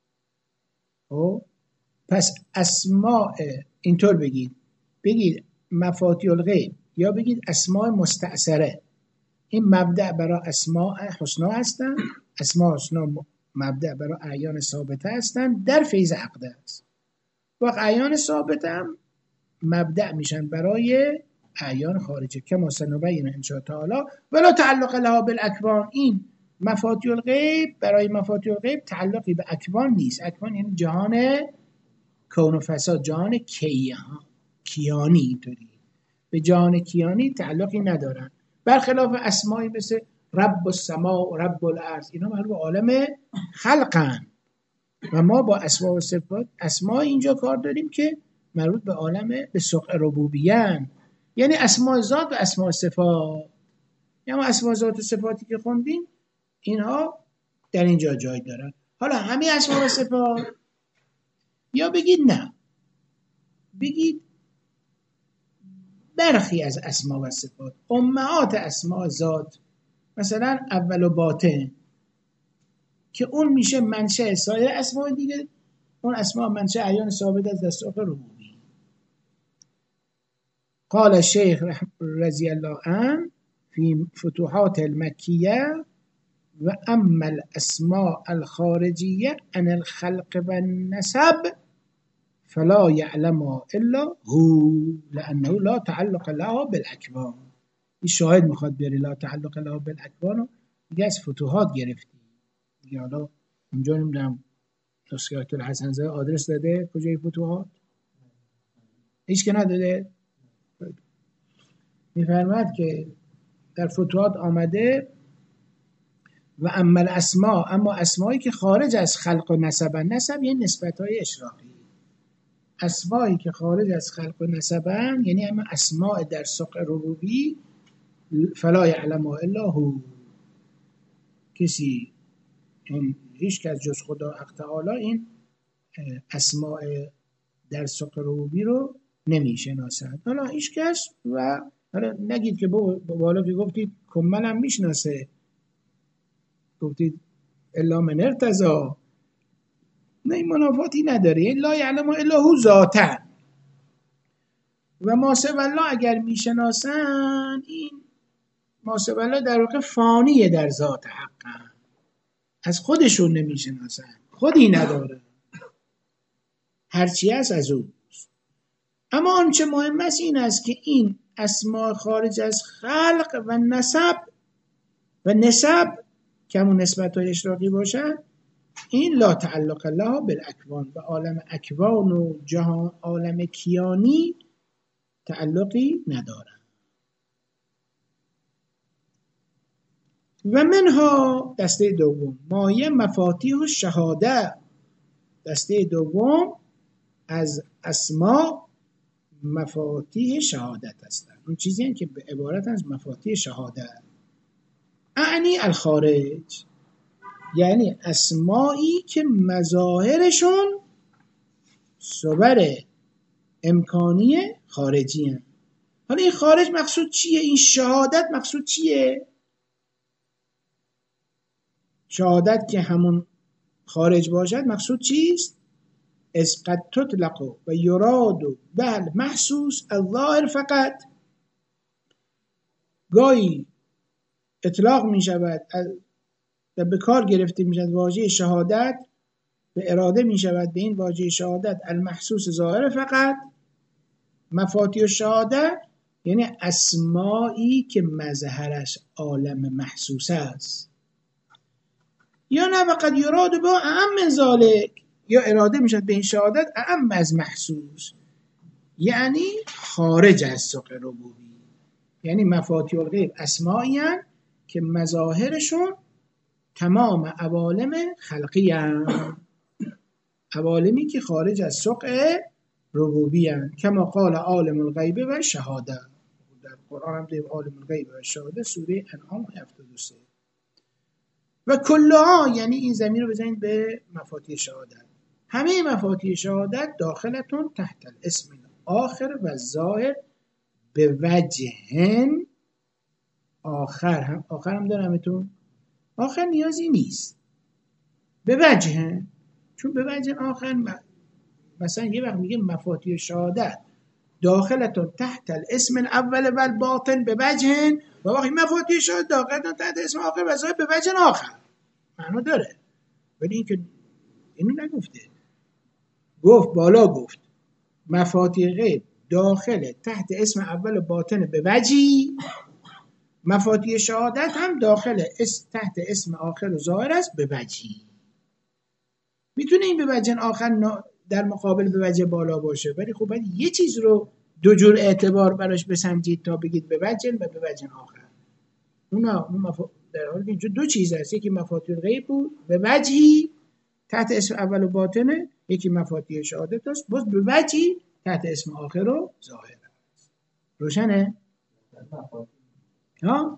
پس اسماء اینطور بگید مفاتیح الغیب یا بگید اسماء مستأثره، این مبدأ برای اسماء حسنا هستن. اسماء حسنا مبدأ برای اعیان ثابته هستن در فیض اقدس. وقت اعیان ثابته هم مبدأ میشن برای اعیان خارجه که ما سنبین ان شاء تعالی ولا تعلق لها بالاکوان. این مفاتیح الغیب برای مفاتیح الغیب تعلقی به اکوان نیست. اکوان یعنی جهان کون و فساد، جهان کیانی، اینطوری به جهان کیانی تعلقی ندارن، برخلاف اسمایی مثل رب السماء و رب الارض، اینا مربوط به عالم خلقن و ما با اسماء و صفات اسماء اینجا کار داریم که مربوط به عالم به سوق ربوبیان، یعنی اسماء ذات و اسماء صفات. یعنی اسماء ذات و صفاتی که خوندیم اینها در اینجا جای دارن. حالا همه اسماء و صفات، یا بگید نه، بگید برخی از اسماء و صفات، امهات اسماء ذات، مثلا اول و باطن که اون میشه منشأ سایر اسماء دیگه، اون اسماء منشأ اعیان ثابت از دستور ربوبی. قال الشیخ رضی الله عنه فی فتوحات المکیه و اما الاسماء الخارجیه عن الخلق و النسب فلا یعلم الا هو لانه لا تعلق لها بالاکوان. این شاهد میخواد بیاری لا تعلق لها بالاکوان، دیگه از فتوحات گرفتی دیگه. حالا اونجا نمیدونم نسخیات الحسن زاده آدرس داده کجای فتوحات؟ هیچ که نداده. میفرماد که در فتوحات آمده و اما الاسماء، اما اسمایی که خارج از خلق و نسبن، نسب یعنی نسبت‌های اشراقی، اسمایی که خارج از خلق و نسبن یعنی اما اسماء در سوق ربوبی فلا یعلم الا هو، کسی هیچ کس جز خدا حق تعالی این اسماء در سوق ربوبی رو نمیشناسد. حالا هیچ کس، و حالا نگید که بالا که گفتید کمن هم میشناسه، گفتید الا من ارتضی، نه این منافاتی نداره. یعنی لا یعلم الا هو ذاتا و ما سوی الله اگر میشناسن، این ما سوی الله در واقع فانیه در ذات حقا، از خودشون نمیشناسن، خودی نداره، هرچی هست از اوست. اما آنچه مهم است این است که این اسماء خارج از خلق و نسب که همون نسبت های اشراقی باشن، این لا تعلق لها بالاکوان، به عالم اکوان و جهان عالم کیانی تعلقی ندارن. و منها دسته دوم مایه مفاتیح و شهاده، دسته دوم از اسما مفاتیح شهادت هستند، اون چیزی هستند که به عبارت از مفاتیح شهادت. اعنی الخارج، یعنی اسمایی که مظاهرشون صور امکانی خارجی هستند. حالا این خارج مقصود چیه؟ این شهادت مقصود چیه؟ شهادت که همون خارج باشد مقصود چیست؟ از قد تطلق و یراد بل محسوس الظاهر فقط، گاهی اطلاق می شود و به کار گرفته می شود واژه شهادت، به اراده می شود به این واژه شهادت المحسوس ظاهر فقط. مفاتیح الشهادت یعنی اسمایی که مظهرش عالم محسوس است، یا نه فقط یراد با اعم من ذالک، یا اراده می شود به این شهادت اعم از محسوس، یعنی خارج از سوق ربوبی. یعنی مفاتیح الغیب اسمایی هستند که مظاهرشون تمام عوالم قلقی هستند، عوالمی که خارج از سقع ربوبی هستند. کما قال عالم الغیب و شهاده، در قرآن هم داریم عالم الغیب و شهاده، سوره انعام 73. و کلها، یعنی این ضمیر رو بزنید به مفاتیح شهادت، همه مفاتیح شهادت داخلتون تحت الاسم آخر و ظاهر به وجهن آخر. هم دارم اتون آخر نیازی نیست، به وجهن، چون به وجهن آخر مثلا یه وقت میگه مفاتیح شهادت داخلتون تحت الاسم الاول و الباطن به وجهن، و وقتی مفاتیح شهادت داخلتون تحت اسم آخر و ظاهر به وجهن آخر، معنا داره. ولی این که اینو نگفته، گفت بالا گفت مفاتیح غیب داخل تحت اسم اول و باطن به وجهی، مفاتیح شهادت هم داخل تحت اسم آخر و ظاهر است به وجهی. میتونه این به وجه آخر در مقابل به وجه بالا باشه، ولی خب باید یه چیز رو دو جور اعتبار براش بسنجید تا بگید به وجه و به وجه آخر. در حالی که اینجا دو چیز هست، یکی مفاتیح غیب بود به وجهی تحت اسم اول و باطنه، یکی مفاتیح شهادت است باز به وجهی تحت اسم آخر و ظاهر است. روشنه؟ ها؟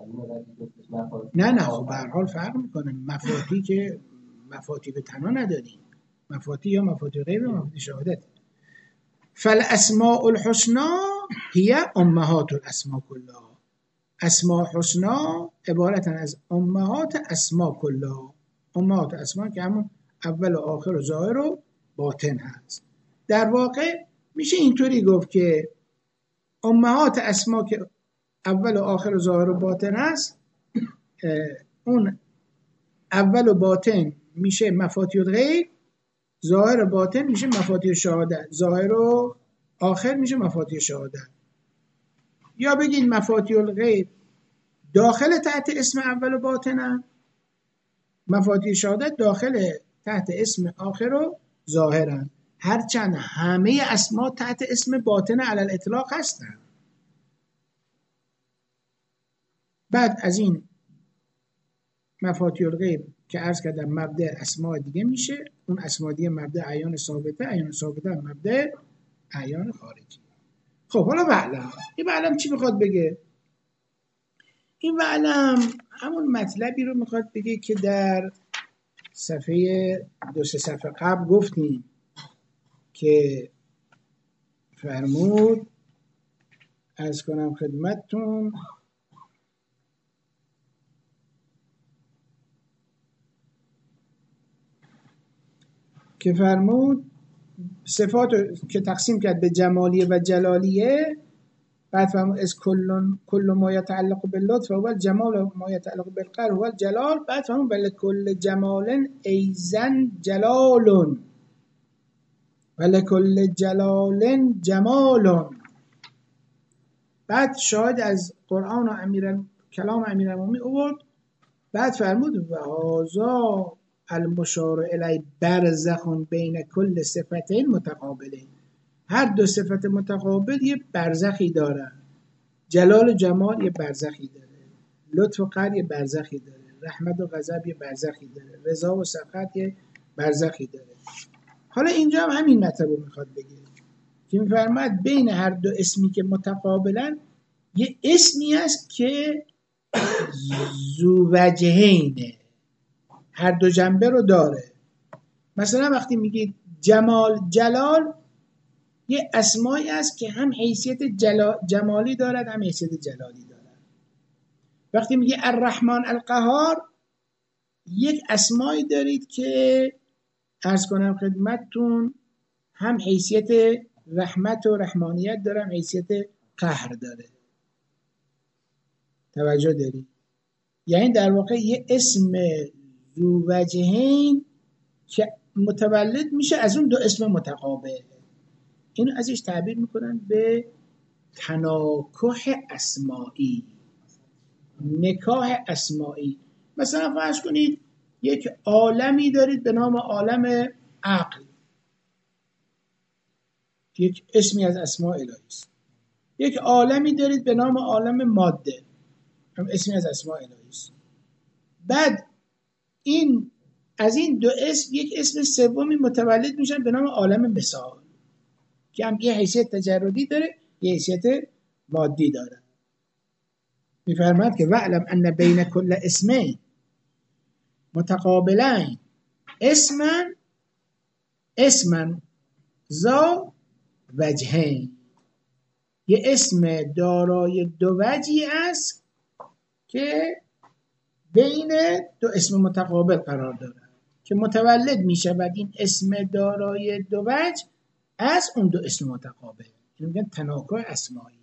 نه خب به هر حال فرق میکنه. مفاتیح که مفاتیح به تنها نداریم، مفاتیح یا مفاتیح غیب یا مفاتیح شهادت. فالاسماء الحسنى هي امهات الاسماء كلها. اسماء حسنا عبارتن از امهات اسماء کلها. امهات اسماء که همون اول و آخر و ظاهر و باطن هست. در واقع میشه اینطوری گفت که امهات اسماء که اول و آخر و ظاهر و باطن هست، اون اول و باطن میشه مفاتیح الغیب، ظاهر و باطن میشه مفاتیح شهادت، ظاهر و آخر میشه مفاتیح شهادت. یا بگید مفاتیح الغیب داخل تحت اسم اول و باطنن، مفاتیح شهادت داخل تحت اسم آخر و ظاهرن، هرچند همه اسما تحت اسم باطن علی الاطلاق هستن. بعد از این مفاتیح الغیب که عرض کردم مبدأ اسماء دیگه میشه، اون اسماء دیگه مبدأ اعیان ثابته، اعیان ثابته مبدأ اعیان خارجی. خب حالا وعلم، این وعلم چی میخواد بگه؟ این وعلم همون مطلبی رو میخواد بگه که در صفحه 2-3 صفحه قبل گفتیم که فرمود، عرض کنم خدمتتون که فرمود صفات که تقسیم کرد به جمالیه و جلالیه، بعد فرمود از کل ما یتعلق باللطف و الجمال و ما یتعلق بالقهر و الجلال، بعد فرمود بل کل جمال ایزن جلال بل کل جلال جمال. بعد شاهد از قرآن و کلام امیرالمومنین آورد، بعد فرمود و هذا المشار الی برزخ بین کل صفتین متقابلین. هر دو صفت متقابل یه برزخی داره، جلال و جمال یه برزخی داره، لطف و قهر یه برزخی داره، رحمت و غضب یه برزخی داره، رضا و سخط یه برزخی داره. حالا اینجا هم همین مطلب رو میخواد بگه که میفرماید بین هر دو اسمی که متقابلن یه اسمی هست که ذو وجهینه، هر دو جنبه رو داره. مثلا وقتی میگید جمال جلال، یه اسمایی است که هم حیثیت جمالی دارد هم حیثیت جلالی دارد. وقتی میگه الرحمن القهار، یک اسمایی دارید که عرض کنم خدمتتون هم حیثیت رحمت و رحمانیت داره هم حیثیت قهر داره. توجه دارید؟ یعنی در واقع یه اسم ذو وجهین که متولد میشه از اون دو اسم متقابل. اینو ازش تعبیر میکنن به تناکح اسمائی، نکاح اسمائی. مثلا فرض کنید یک عالمی دارید به نام عالم عقل، یک اسمی از اسماء الهی است. یک عالمی دارید به نام عالم ماده، هم اسمی از اسماء الهی است. بعد این از این دو اسم یک اسم سومی متولد میشن به نام عالم مثال که هم یه حیثیت تجردی داره، یه حیثیت مادی داره. میفرماد که وعلم ان بین کل اسمین متقابلین اسمن ذا وجهین، یه اسم دارای دو وجهی است که بین دو اسم متقابل قرار داره که متولد می شود این اسم دارای دو وجه از اون دو اسم متقابل. این میگن تناکر اسمایی.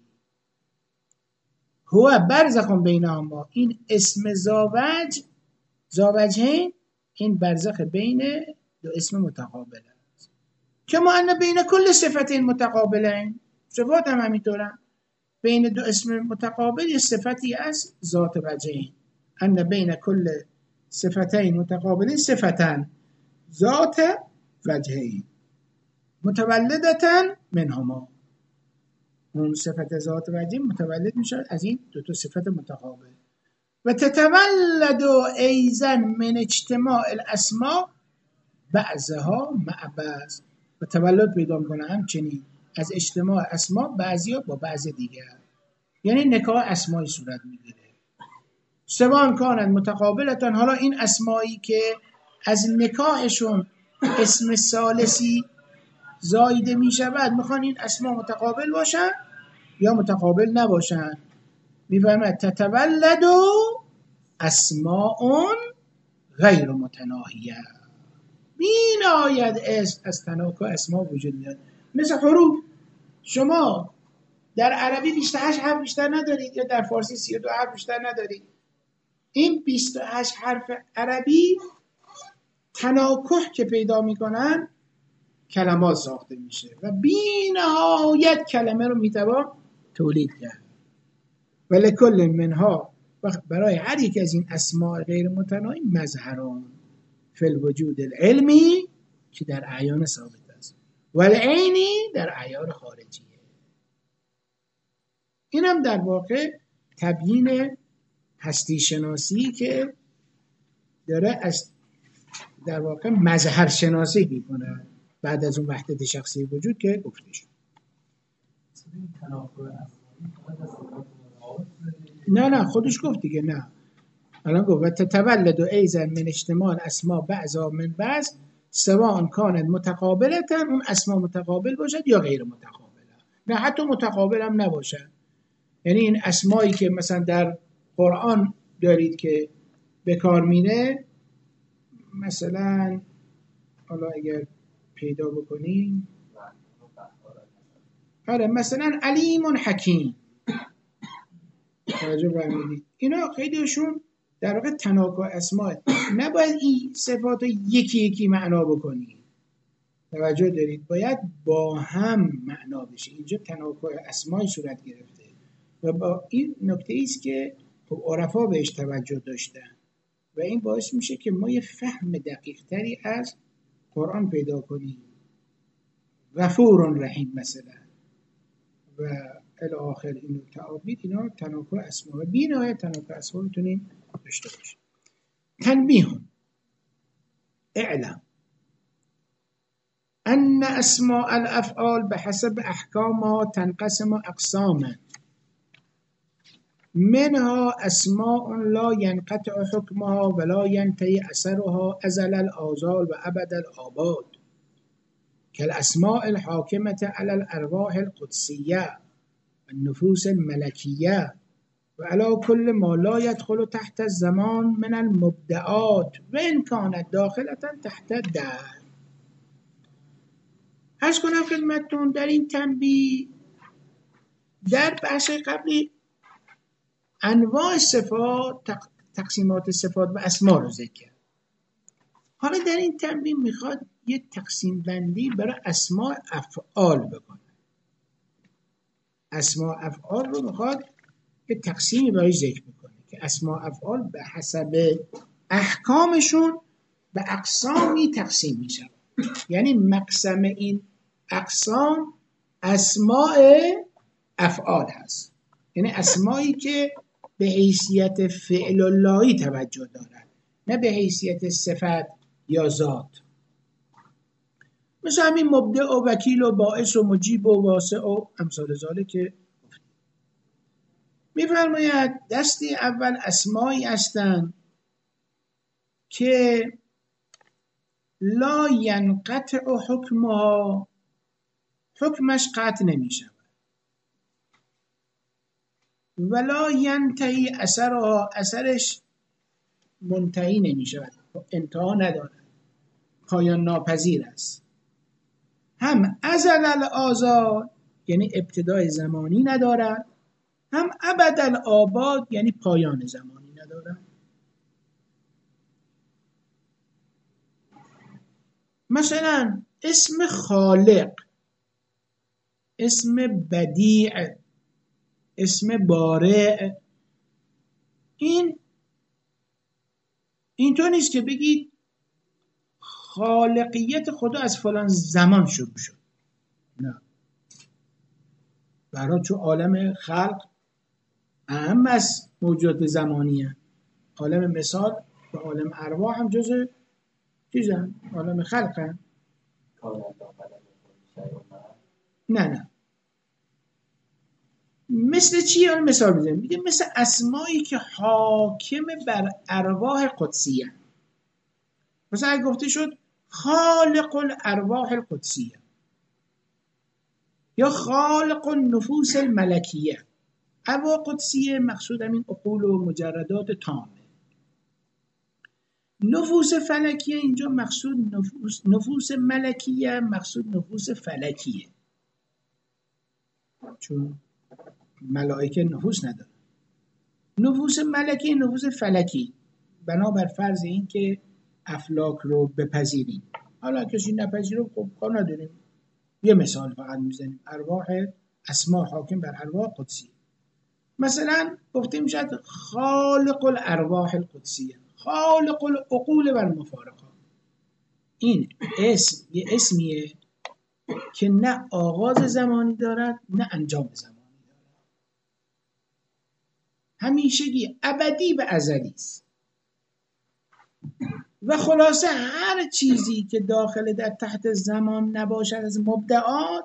هو برزخ بینهما، این اسم زاوجهین، این برزخ بین دو اسم متقابل است. که ما ان بین کل صفتین متقابلین، صفات هم همینطورن، بین دو اسم متقابل یه صفتی از ذات وجهین. ان بین کل صفتین متقابلین صفتن ذات وجهین متولدتن منهما، اون صفت ذات وجهین متولد میشه از این دو تا صفت متقابل. و تتولد ایضا من اجتماع الاسماء بعضها مع بعض، و تولد پیدا میکنه همچنین از اجتماع اسما بعضی ها با بعض دیگر، یعنی نکاح اسمایی صورت میگیره. سواء کانت متقابلتن، حالا این اسمایی که از نکاحشون اسم ثالثی زایده میشود میخوان این اسما متقابل باشن یا متقابل نباشن. میفرماید تتولد اسماء غیر متناهیه، این آید اسم از تناکر اسما وجود میاد. مثل حروف، شما در عربی 28 حرف بیشتر ندارید یا در فارسی 32 حرف بیشتر ندارید. این 28 حرف عربی تناکح که پیدا میکنن کلمات ساخته میشه و بی نهایت کلمه رو میتوان تولید کرد. ولی کل منها، برای هر یک از این اسماء غیر متناهی مظهران فی الوجود العلمی که در اعیان ثابت است و العینی در اعیان خارجیه. این هم در واقع تبیین هستی شناسی که داره از در واقع مظهر شناسی میکنه بعد از اون وحدت شخصی وجود که گفته شد. نه خودش گفت دیگه، نه الان گفت تتولد ایضا من اجتماع اسما بعضا من بعض سواء کانت متقابلتن، اون اسما متقابل باشد یا غیر متقابل، نه حتی متقابل هم نباشد. یعنی این اسمایی که مثلا در قرآن دارید که به کار میره، مثلا حالا اگر پیدا بکنیم، آره مثلا علیم حکیم، توجه فرمودید، اینا خیلیشون در واقع تناکر اسماء، نباید این صفات رو یکی یکی معنا بکنید، توجه دارید، باید با هم معنا بشه. اینجا تناکر اسماء صورت گرفته و با این نکته ایست که خب عرفا بهش توجه داشتن و این باعث میشه که ما یه فهم دقیق تری از قرآن پیدا کنیم. غفور رحیم مثلا و الی آخر اینو تعابیر، اینا تناکر اسما و بی نهایت تناکر اسما میتونیم داشته باشیم. تنبیه اعلم ان اسماء الافعال بحسب احکامها تنقسم اقساما منها اسماء لا ينقطع حكمها ولا ينتهي اثرها ازل الازال و ابد الآباد كالاسماء الحاكمة على الارواح القدسية النفوس الملكية وعلى كل ما لا يدخل تحت الزمان من المبدعات وإن كانت داخلة تحت الدهر. عرض کنم خدمتتون در این تنبیه در بحث قبلی انواع صفات، تقسیمات صفات و اسما رو ذکر کرد. حالا در این تنبیه میخواد یه تقسیم بندی برای اسماء افعال بکنه. اسماء افعال رو میخواد یه تقسیمی برای ذکر بکنه که اسماء افعال به حسب احکامشون به اقسامی تقسیم میشن. یعنی مقسم این اقسام اسماء افعال هست، یعنی اسمایی که به حیثیت فعل اللهی توجه دارد، نه به حیثیت صفت یا ذات. مثل همین مبدع و وکیل و باعث و مجیب و واسع و امثال ذالک که می‌فرماید دستی اول اسمایی هستند که لا ینقطع حکمها، حکمش قطع نمی‌شود، ولا ینتهی اثرها، اثرش منتهی نمی‌شود، انتها ندارد، پایان ناپذیر است. هم ازل الآزال یعنی ابتدای زمانی ندارد، هم ابد الآباد یعنی پایان زمانی ندارد. مثلا اسم خالق، اسم بدیع، اسم بارع، اینطور نیست که بگید خالقیت خدا از فلان زمان شروع شد، نه، برای چون عالم خلق اهم از موجودات زمانیه، عالم مثال و عالم ارواح هم جزء چیزن، عالم خلقن. نه مثل چی؟ مثال بزنیم، میگه مثل اسمایی که حاکم بر ارواح قدسیه. مثلا اگه گفته شد خالق الارواح القدسیه یا خالق النفوس الملکیه، ارواح قدسیه مقصود همین عقول و مجردات تامه. نفوس فلکیه اینجا مقصود نفوس ملکیه، مقصود نفوس فلکیه، چون ملائکه نفوس نداره. نفوس ملکی، نفوس فلکی، بنابر فرض این که افلاک رو بپذیریم. حالا کسی نپذیره خب کار نداریم، یه مثال فقط میزنیم، ارواح اسما حاکم بر ارواح قدسی. مثلا گفته میشد خالق الارواح القدسیه، خالق العقول و المفارقات. این اسم یه اسمیه که نه آغاز زمانی دارد نه انجام زمانی دارد، همیشگی ابدی و ازلی است. و خلاصه هر چیزی که داخل در تحت زمان نباشد از مبدعات،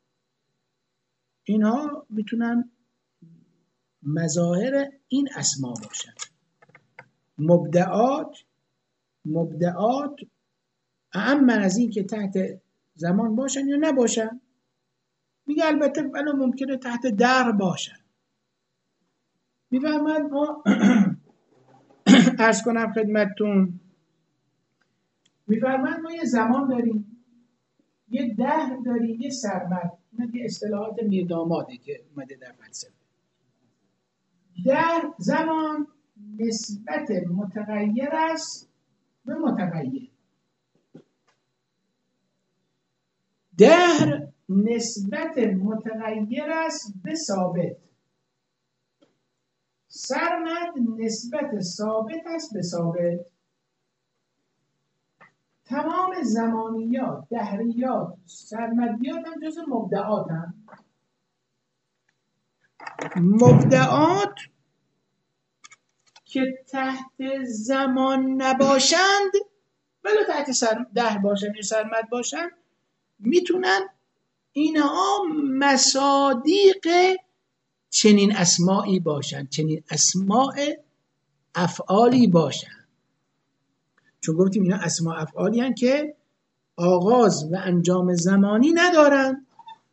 اینها میتونن مظاهر این اسما باشن. مبدعات اعم از این که تحت زمان باشن یا نباشن. میگه البته ولی ممکنه تحت در باشن. میفهمد ما عرض کنم خدمتتون، میفرماید ما یه زمان داریم، یه دهر داریم، یه سرمد. اینا که اصطلاحات میرداماده که اومده در فلسفه. در زمان نسبت متغیر است به متغیر، دهر نسبت متغیر است به ثابت، سرمد نسبت ثابت است به ثابت. تمام زمانیات، دهریات، سرمدیات هم جز مبدعات هم. مبدعات که تحت زمان نباشند ولی تحت دهر باشند یا سرمد باشند، میتونن اینها مصادیق چنین اسماعی باشند، چنین اسماء افعالی باشند. چون گفتیم اینا اسماء افعالی هستند که آغاز و انجام زمانی ندارند.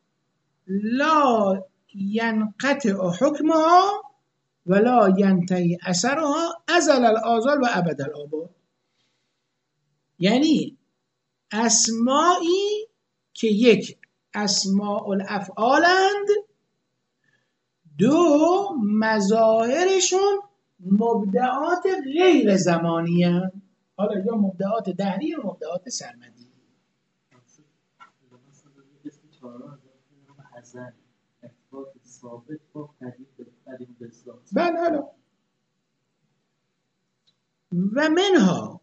لا ینقطع حکمها ولا ینتهی اثرها ازل الآزال و ابد الآباد. یعنی اسمایی که یک اسماء الافعالند، دو مظاهرشون مبدعات غیر زمانی هستند، حالا یا مبدعات دهری یا مبدعات سرمدی. بله حالا و منها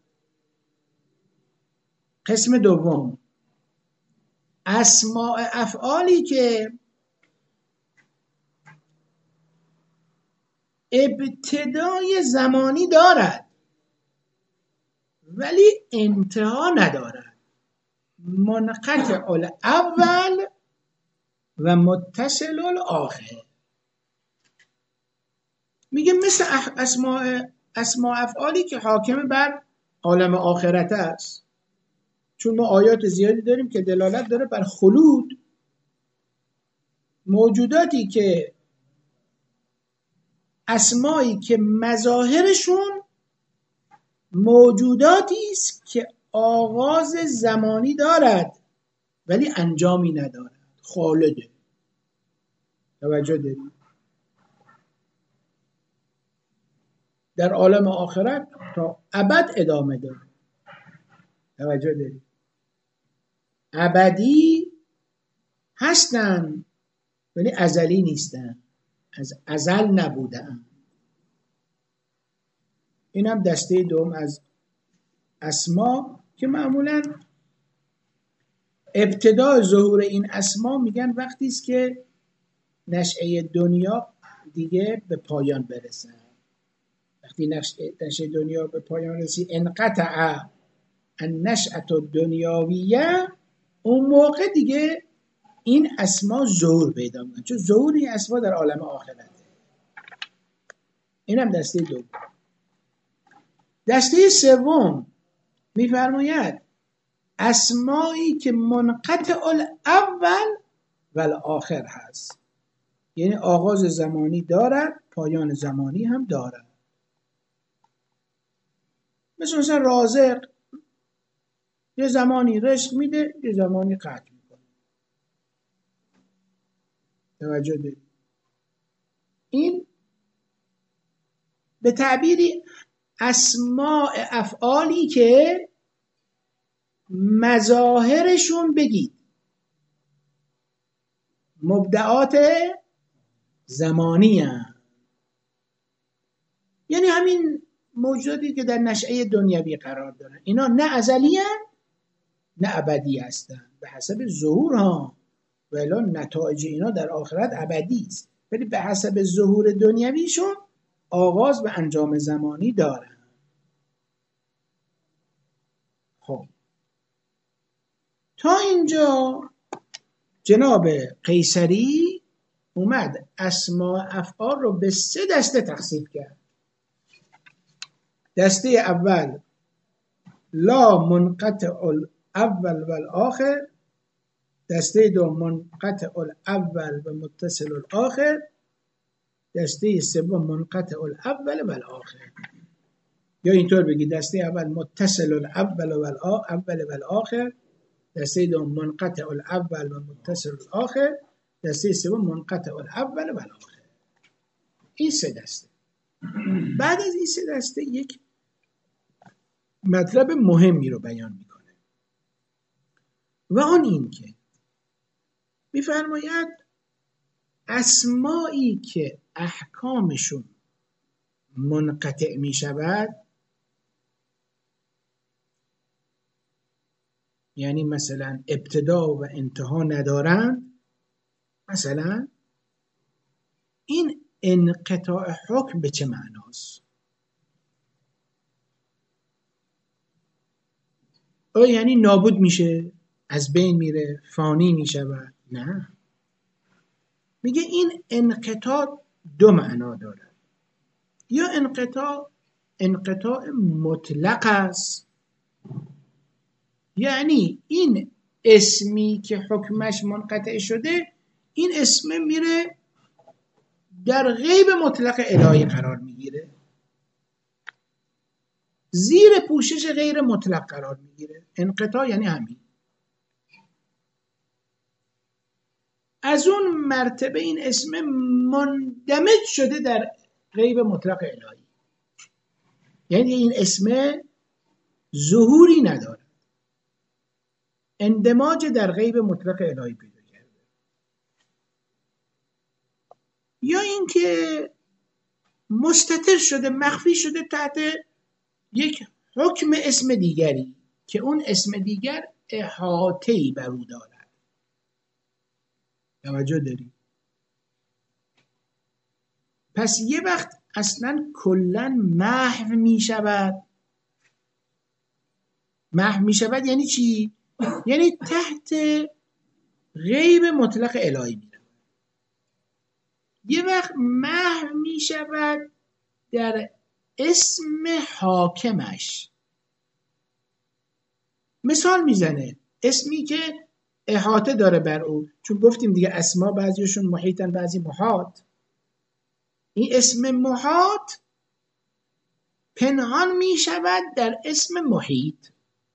قسم دوم اسماء افعالی که ابتدای زمانی دارد ولی انتها ندارد. منقطع الاول و متصل الاخر. میگه مثل اسماء افعالی که حاکم بر عالم آخرت است، چون ما آیات زیادی داریم که دلالت داره بر خلود. موجوداتی که اسمایی که مظاهرشون موجوداتی است که آغاز زمانی دارد ولی انجامی ندارد، خالده. توجه دارید؟ در عالم آخرت تا ابد ادامه داره. توجه دارید؟ ابدی هستن ولی ازلی نیستن، از ازل نبودن. این هم دسته دوم از اسما که معمولاً ابتدا ظهور این اسما میگن وقتی است که نشأه دنیا دیگه به پایان برسه. وقتی نشأه دنیا به پایان رسید، انقطع النشأة الدنیاویه، اون موقع دیگه این اسما ظهور پیدا میکنن، چون ظهور این اسما در عالم آخرته. این هم دسته دوم. دسته سوم میفرماید اسمایی که منقطع الاول و الاخر هست، یعنی آغاز زمانی دارد، پایان زمانی هم دارد. مثلا رازق یه زمانی رزق میده، یه زمانی قطع میکنه. توجه دارید؟ این به تعبیری اسماء افعالی که مظاهرشون بگید مبدعات زمانی هستند، یعنی همین موجوداتی که در نشأه دنیوی قرار دارن، اینا نه ازلی هستند نه ابدی هستند، به حسب ظهور ها، ولی نتایج اینا در آخرت ابدی است، ولی به حسب ظهور دنیویشون آغاز به انجام زمانی دارن. خب تا اینجا جناب قیصری اومد اسماء افعال رو به 3 دسته تقسیم کرد. دسته اول لا منقطع الاول و الاخر، دسته دوم منقطع الاول و متصل الاخر، دسته سوم منقطع الاول و الاخر. یا اینطور بگید دسته اول متصل الاول و الاخر، دسته دوم منقطع الاول و متصل الاخر، دسته سوم منقطع الاول و الاخر. این 3 دسته. بعد از این 3 دسته یک مطلب مهمی رو بیان میکنه و آن این که میفرماید اسمایی که احکامشون منقطع میشود، یعنی مثلا ابتدا و انتها ندارن، مثلا این انقطاع حکم به چه معناست؟ یعنی نابود میشه، از بین میره، فانی میشود؟ نه، میگه این انقطاع 2 معنا داره. یا انقطاع مطلق است، یعنی این اسمی که حکمش منقطع شده، این اسم میره در غیب مطلق الهی قرار میگیره، زیر پوشش غیر مطلق قرار میگیره. انقطاع یعنی همین. از اون مرتبه این اسم مندمج شده در غیب مطلق الهی، یعنی این اسم ظهوری نداره، اندماج در غیب مطلق الهی پیدا کرده. یا اینکه مستتر شده، مخفی شده تحت یک حکم اسم دیگری که اون اسم دیگر احاطه‌ای بر او دارد. توجه داری؟ پس یه وقت اصلا کلا محو می شود. محو می شود یعنی چی؟ یعنی تحت غیب مطلق الهی می رود. یه وقت محو می شود در اسم حاکمش. مثال میزنه، اسمی که احاطه داره بر او، چون گفتیم دیگه اسما بعضیشون محیطن بعضی محاط. این اسم محاط پنهان می شود در اسم محیط،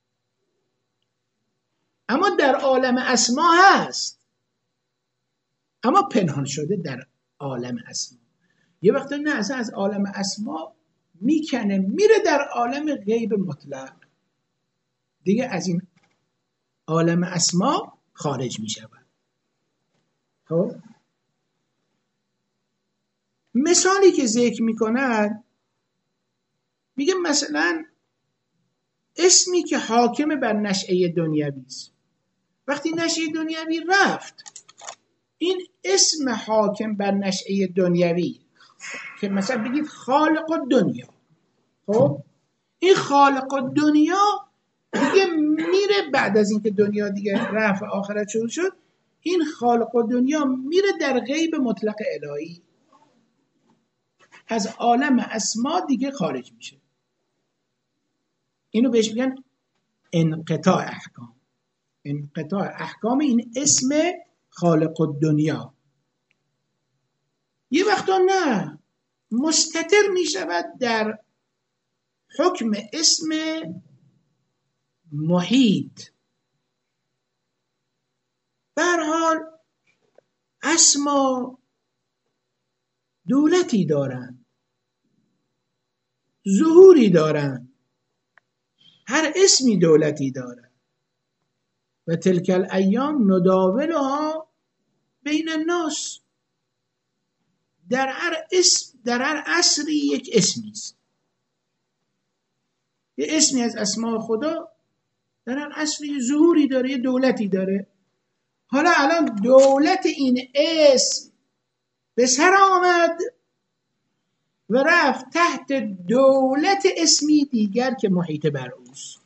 اما در عالم اسما هست، اما پنهان شده در عالم اسما. یه وقت نه، اصلا از عالم اسما میکنه میره در عالم غیب مطلق، دیگه از این عالم اسما خارج می شود. خب مثالی که ذکر می کند، میگه مثلا اسمی که حاکم بر نشأه دنیوی است، وقتی نشأه دنیوی رفت، این اسم حاکم بر نشأه دنیوی که مثلا بگید خالق الدنیا، خب این خالق الدنیا دیگه میره بعد از اینکه دنیا دیگه رفت آخرت شروع شد، این خالق الدنیا میره در غیب مطلق الهی، از عالم اسما دیگه خارج میشه. اینو بهش میگن انقطاع احکام. انقطاع احکام این اسم خالق الدنیا. یه وقتا نه، مستتر می شود در حکم اسم محیط. به هر حال اسما دولتی دارند، ظهوری دارند، هر اسمی دولتی دارد. و تلک الایام نداولها بین الناس. در هر عصری یک اسمی است. یه اسمی از اسماء خدا در هر عصری ظهوری داره، یه دولتی داره. حالا الان دولت این اسم به سر آمد و رفت تحت دولت اسمی دیگر که محیط بر اوست.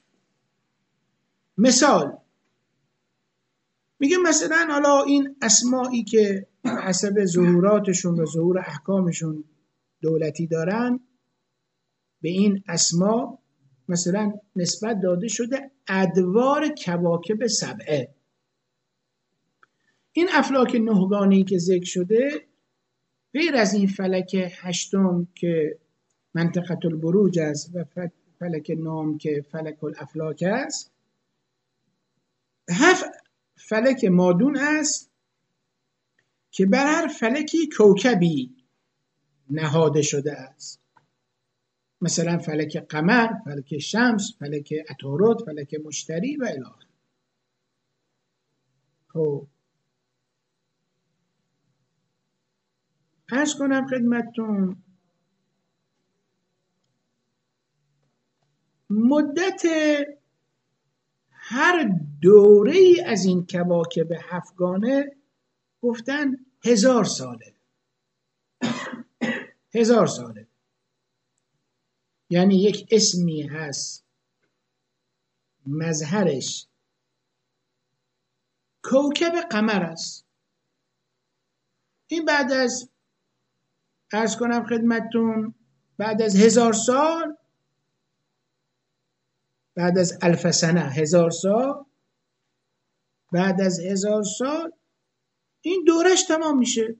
مثال میگه مثلا حالا این اسمایی که حسب ظهوراتشون و ظهور احکامشون دولتی دارن، به این اسما مثلا نسبت داده شده ادوار کواکب سبعه. این افلاک نهگانی که ذکر شده، غیر از این فلک هشتم که منطقه البروج است و فلک نهم که فلک الافلاک است، 7 فلک مادون است که بر هر فلکی کوکبی نهاده شده است. مثلا فلک قمر، فلک شمس، فلک عطارد، فلک مشتری و الی آخر. خب عرض کنم خدمتتون، مدت هر دوره ای از این کواکب هفتگانه گفتن 1000 ساله. 1000 ساله. یعنی یک اسمی هست مظهرش کوکب قمر است. این بعد از عرض کنم خدمتتون، بعد از 1000 سال، بعد از 1000 سنه، 1000 سال، بعد از 1000 سال این دورش تمام میشه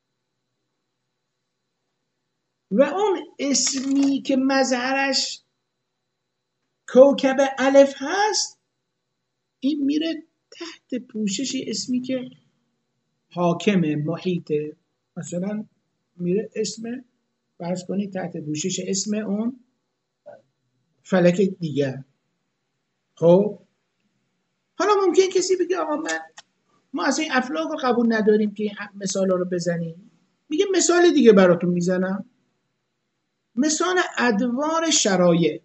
و اون اسمی که مظهرش کوکب الف هست، این میره تحت پوشش اسمی که حاکم محیطه. مثلا میره اسم، فرض کنید تحت پوشش اسم اون فلک دیگر. خب حالا ممکن کسی بگه آقا ما اصلا این افلاک رو قبول نداریم که این مثال رو بزنیم. میگه مثال دیگه براتون میزنم، مثال ادوار شرایع.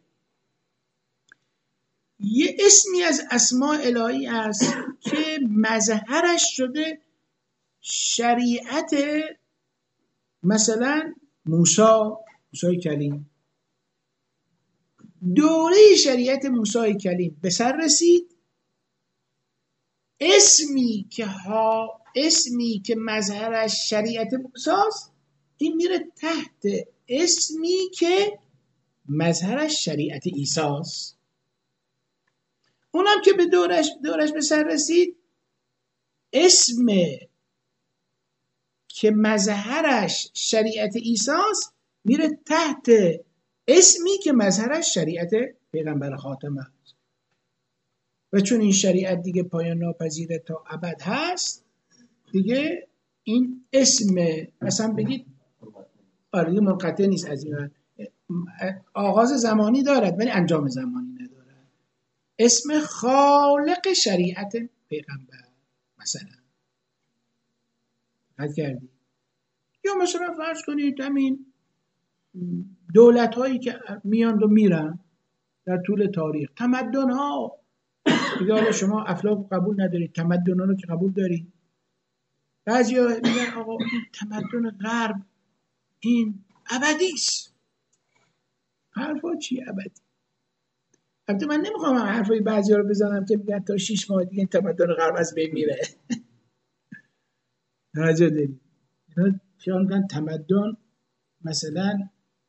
یه اسمی از اسماء الهی است که مظهرش شده شریعت مثلا موسی کلیم، دوره شریعت موسی کلیم به سر رسید. اسمی که مظهرش شریعت موسیٰست این میره تحت اسمی که مظهرش شریعت عیسیٰست. اونم که به دورش به سر رسید، اسم که مظهرش شریعت عیسیٰست میره تحت اسمی که مظهرش شریعت پیغمبر خاتم است. و چون این شریعت دیگه پایان ناپذیره تا ابد هست، دیگه این اسم مثلا بگید دیگه منقطع نیست، از این آغاز زمانی دارد ولی انجام زمانی ندارد. اسم خالق شریعت پیغمبر مثلا قد کردی. یا مثلا فرض کنید همین دولت هایی که میان و میرن در طول تاریخ، تمدن ها دیگه، حالا شما افلاک قبول ندارید، تمدن ها رو که قبول دارید. بعضی ها میگن آقا این تمدن غرب این ابدیست. حرفا چی ابدی؟ البته من نمیخوام حرفای بعضی ها رو بزنم که میگن تا 6 ماه دیگه این تمدن غرب از بین میره. توجه دارید؟ اینا خیال میکنن تمدن مثلا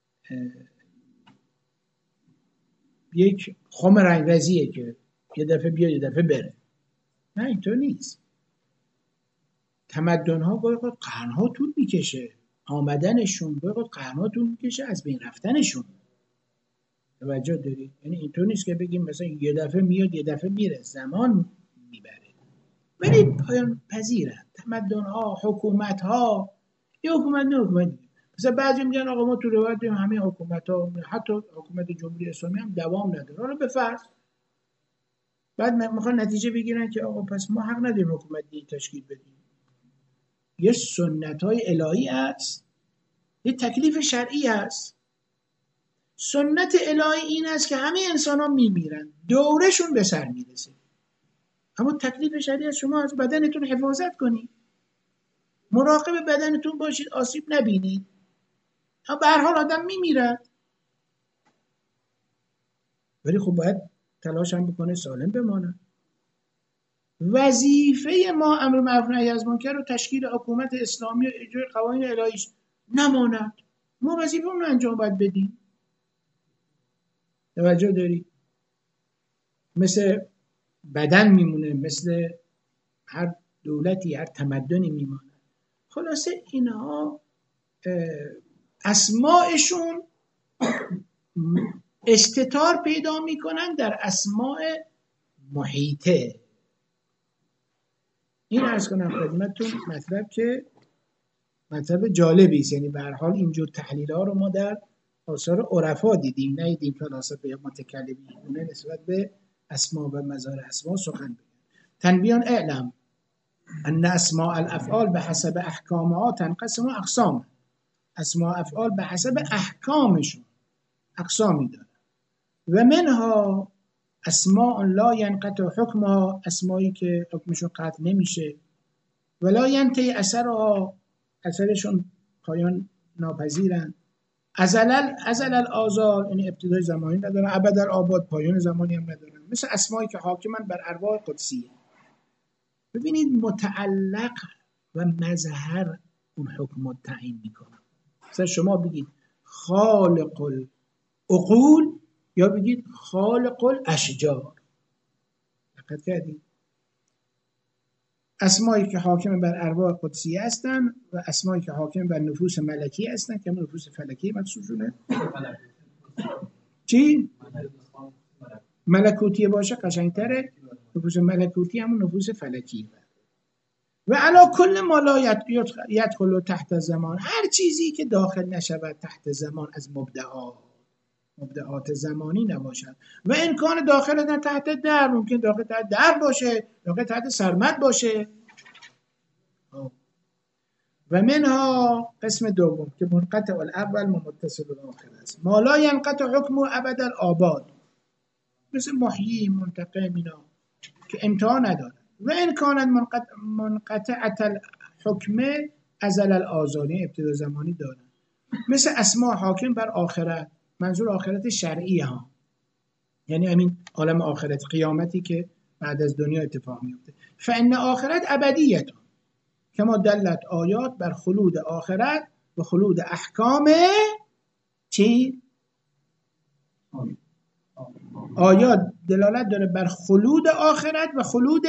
یک خم رنگرزیه که یه دفعه بیاد یه دفعه بره. نه اینطور نیست. تمدن ها باید قرنها طول میکشه آمدنشون، باید قرنها طول میکشه از بین رفتنشون. توجه دارید؟ یعنی اینطور نیست که بگیم مثلا یه دفعه میاد یه دفعه میره، زمان میبره. ولی پایان پذیرن تمدن ها، حکومت ها. یه حکومت نه حکومت دیگه. مثلا بعضی میگن آقا ما تو روایت داریم همه حکومت ها، حتی حکومت جمهوری اسلامی هم دوام نداره. حالا به فرض بعد میخوان نتیجه بگیرن که آقا پس ما حق نداریم حکومت دیگه تشکیل بدیم. یه سنت های الهی هست، یه تکلیف شرعی هست. سنت الهی این است که همه انسان ها میمیرن، دورشون به سر میرسه، اما تکلیف شرعی از شما از بدنتون حفاظت کنید، مراقب بدنتون باشید، آسیب نبینید. تا به هر حال آدم میمیرد، ولی خب باید تلاش هم بکنه سالم بمانه. وظیفه ما امر معروف نهی از منکر رو تشکیل حکومت اسلامی و اجرای قوانین الهیش نماند. ما وظیفه اون رو انجام باید بدیم. توجه دارید؟ مثل بدن میمونه، مثل هر دولتی، هر تمدنی میمونه. خلاصه اینها اسماءشون استتار پیدا میکنن در اسماء محیطه. این عرض کنم خدمتتون مطلب که مطلب جالبی است. یعنی به هر حال اینجور تحلیل ها رو ما در آثار عرفا دیدیم، ندیدیم فلاسفه یا متکلمین نسبت به اسما و مظاهر اسما سخن بگن. تنبیه اعلم ان اسماء الافعال به حسب احکامها تنقسم اقسام. اسماء افعال به حسب احکامشون اقسامی داره. و منها اسماء لا ینقطع حکمها، اسمایی که حکمشون قطع نمیشه، ولا ینتهی اثرها، اثرشون پایان ناپذیرن. ازل الآزال، یعنی ابتدای زمانی ندارن، ابد الآباد، پایان زمانی هم ندارن. مثل اسمایی که حاکمن بر ارواح قدسیه. ببینید متعلق و مظهر اون حکم رو تعیین میکنن. مثلا شما بگید خالق العقول یا بگید خالق الاشجار. دقت کردید؟ اسمایی که حاکم بر ارواح قدسیه هستن و اسمایی که حاکم بر نفوس ملکی هستن که نفوس فلکی مقصودشونه. چی؟ ملکوتی باشه قشنگتره. نفوس ملکوتی همون نفوس فلکی. و علا کل ما لا یدخل تحت زمان، هر چیزی که داخل نشود تحت زمان از مبدعات زمانی نباشد. و امکان داخل تحت در، ممکن داخل تحت در باشه، داخل تحت سرمد باشه. و منها قسم دوم که منقطع الاول متصل الاخر است، ما لا ینقطع حکم ابد الآباد، مثل محیی، منتقم، اینا که امتحان نداره. و این کانت منقطعت الحکم ازل الآزال، ابتدا زمانی داره. مثل اسما حاکم بر آخرت، منظور آخرت شرعی ها، یعنی همین عالم آخرت، قیامتی که بعد از دنیا اتفاق میفته. فان آخرت ابدیت کما دلت آیات بر خلود آخرت و خلود احکام چی؟ آیات دلالت داره بر خلود آخرت و خلود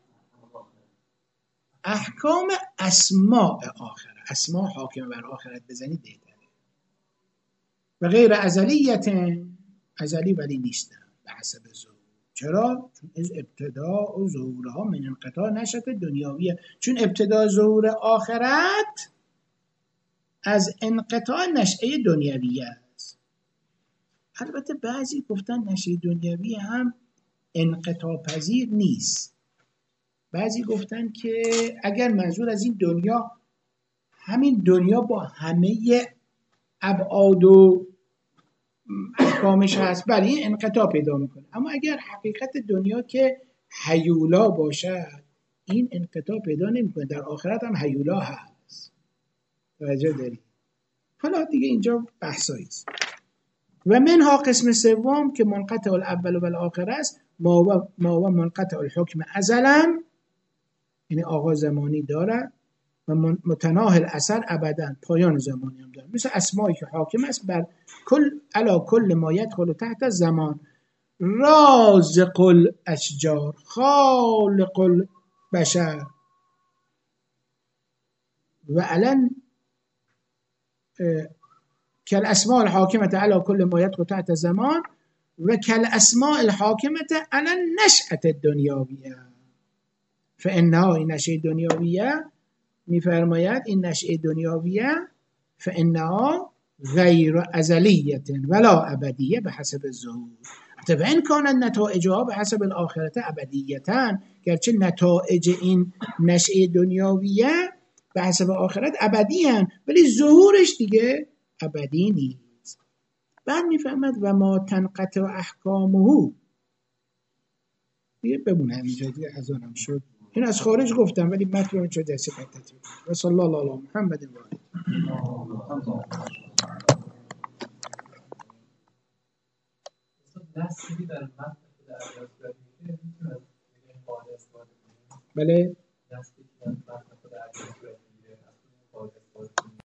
احکام اسماء آخرت. اسما حاکم بر آخرت بزنید بهتره. و غیر ازلیت، ازلی ولی نیستن به حسب ظهور. چرا؟ چون از ابتداء و ظهورها من انقطاع نشأت دنیاویه. چون ابتداء ظهور آخرت از انقطاع نشأه دنیاویه است. البته بعضی گفتن نشأه دنیاوی هم انقطاع پذیر نیست. بعضی گفتن که اگر منظور از این دنیا همین دنیا با همه ابعاد و احکامش هست، بله این انقطاع پیدا میکنه، اما اگر حقیقت دنیا که هیولا باشد این انقطاع پیدا نمیکنه، در آخرت هم هیولا هست. توجه داری؟ حالا دیگه اینجا بحثایی است. و منها قسم سوم که منقطع الاول و الاخر است، ما و منقطع الحکم ازلا، یعنی آغاز زمانی دارد و متناهی الاثر ابدا، پایان زمانی هم دارد. مثل اسمایی که حاکم است بر کل ما یدخل تحت الزمان، رازق الاشجار، خالق البشر، و علن كالاسماء الحاکمة على كل ما يدخل تحت الزمان و كالاسماء الحاکمة على النشأة الدنیاویه. فانها، این نشأه دنیاویه میفرماید، این نشأه دنیاویه فانها غیر ازلیه ولا ابدیه به حسب الظهور. و ان کان نتایجها به حسب الاخرة ابدیتن، گرچه نتایج این نشأه دنیاویه به حسب آخرت ابدی هن، ولی ظهورش دیگه ابدی نیست. بعد میفهمد و ما تنقطع احکامه، دیگه بمونه همینجا، دیگه از آنم شد. این از خارج گفتم ولی مطلب اینجا درسی قطعی. و صلی الله علی محمد و آله. بله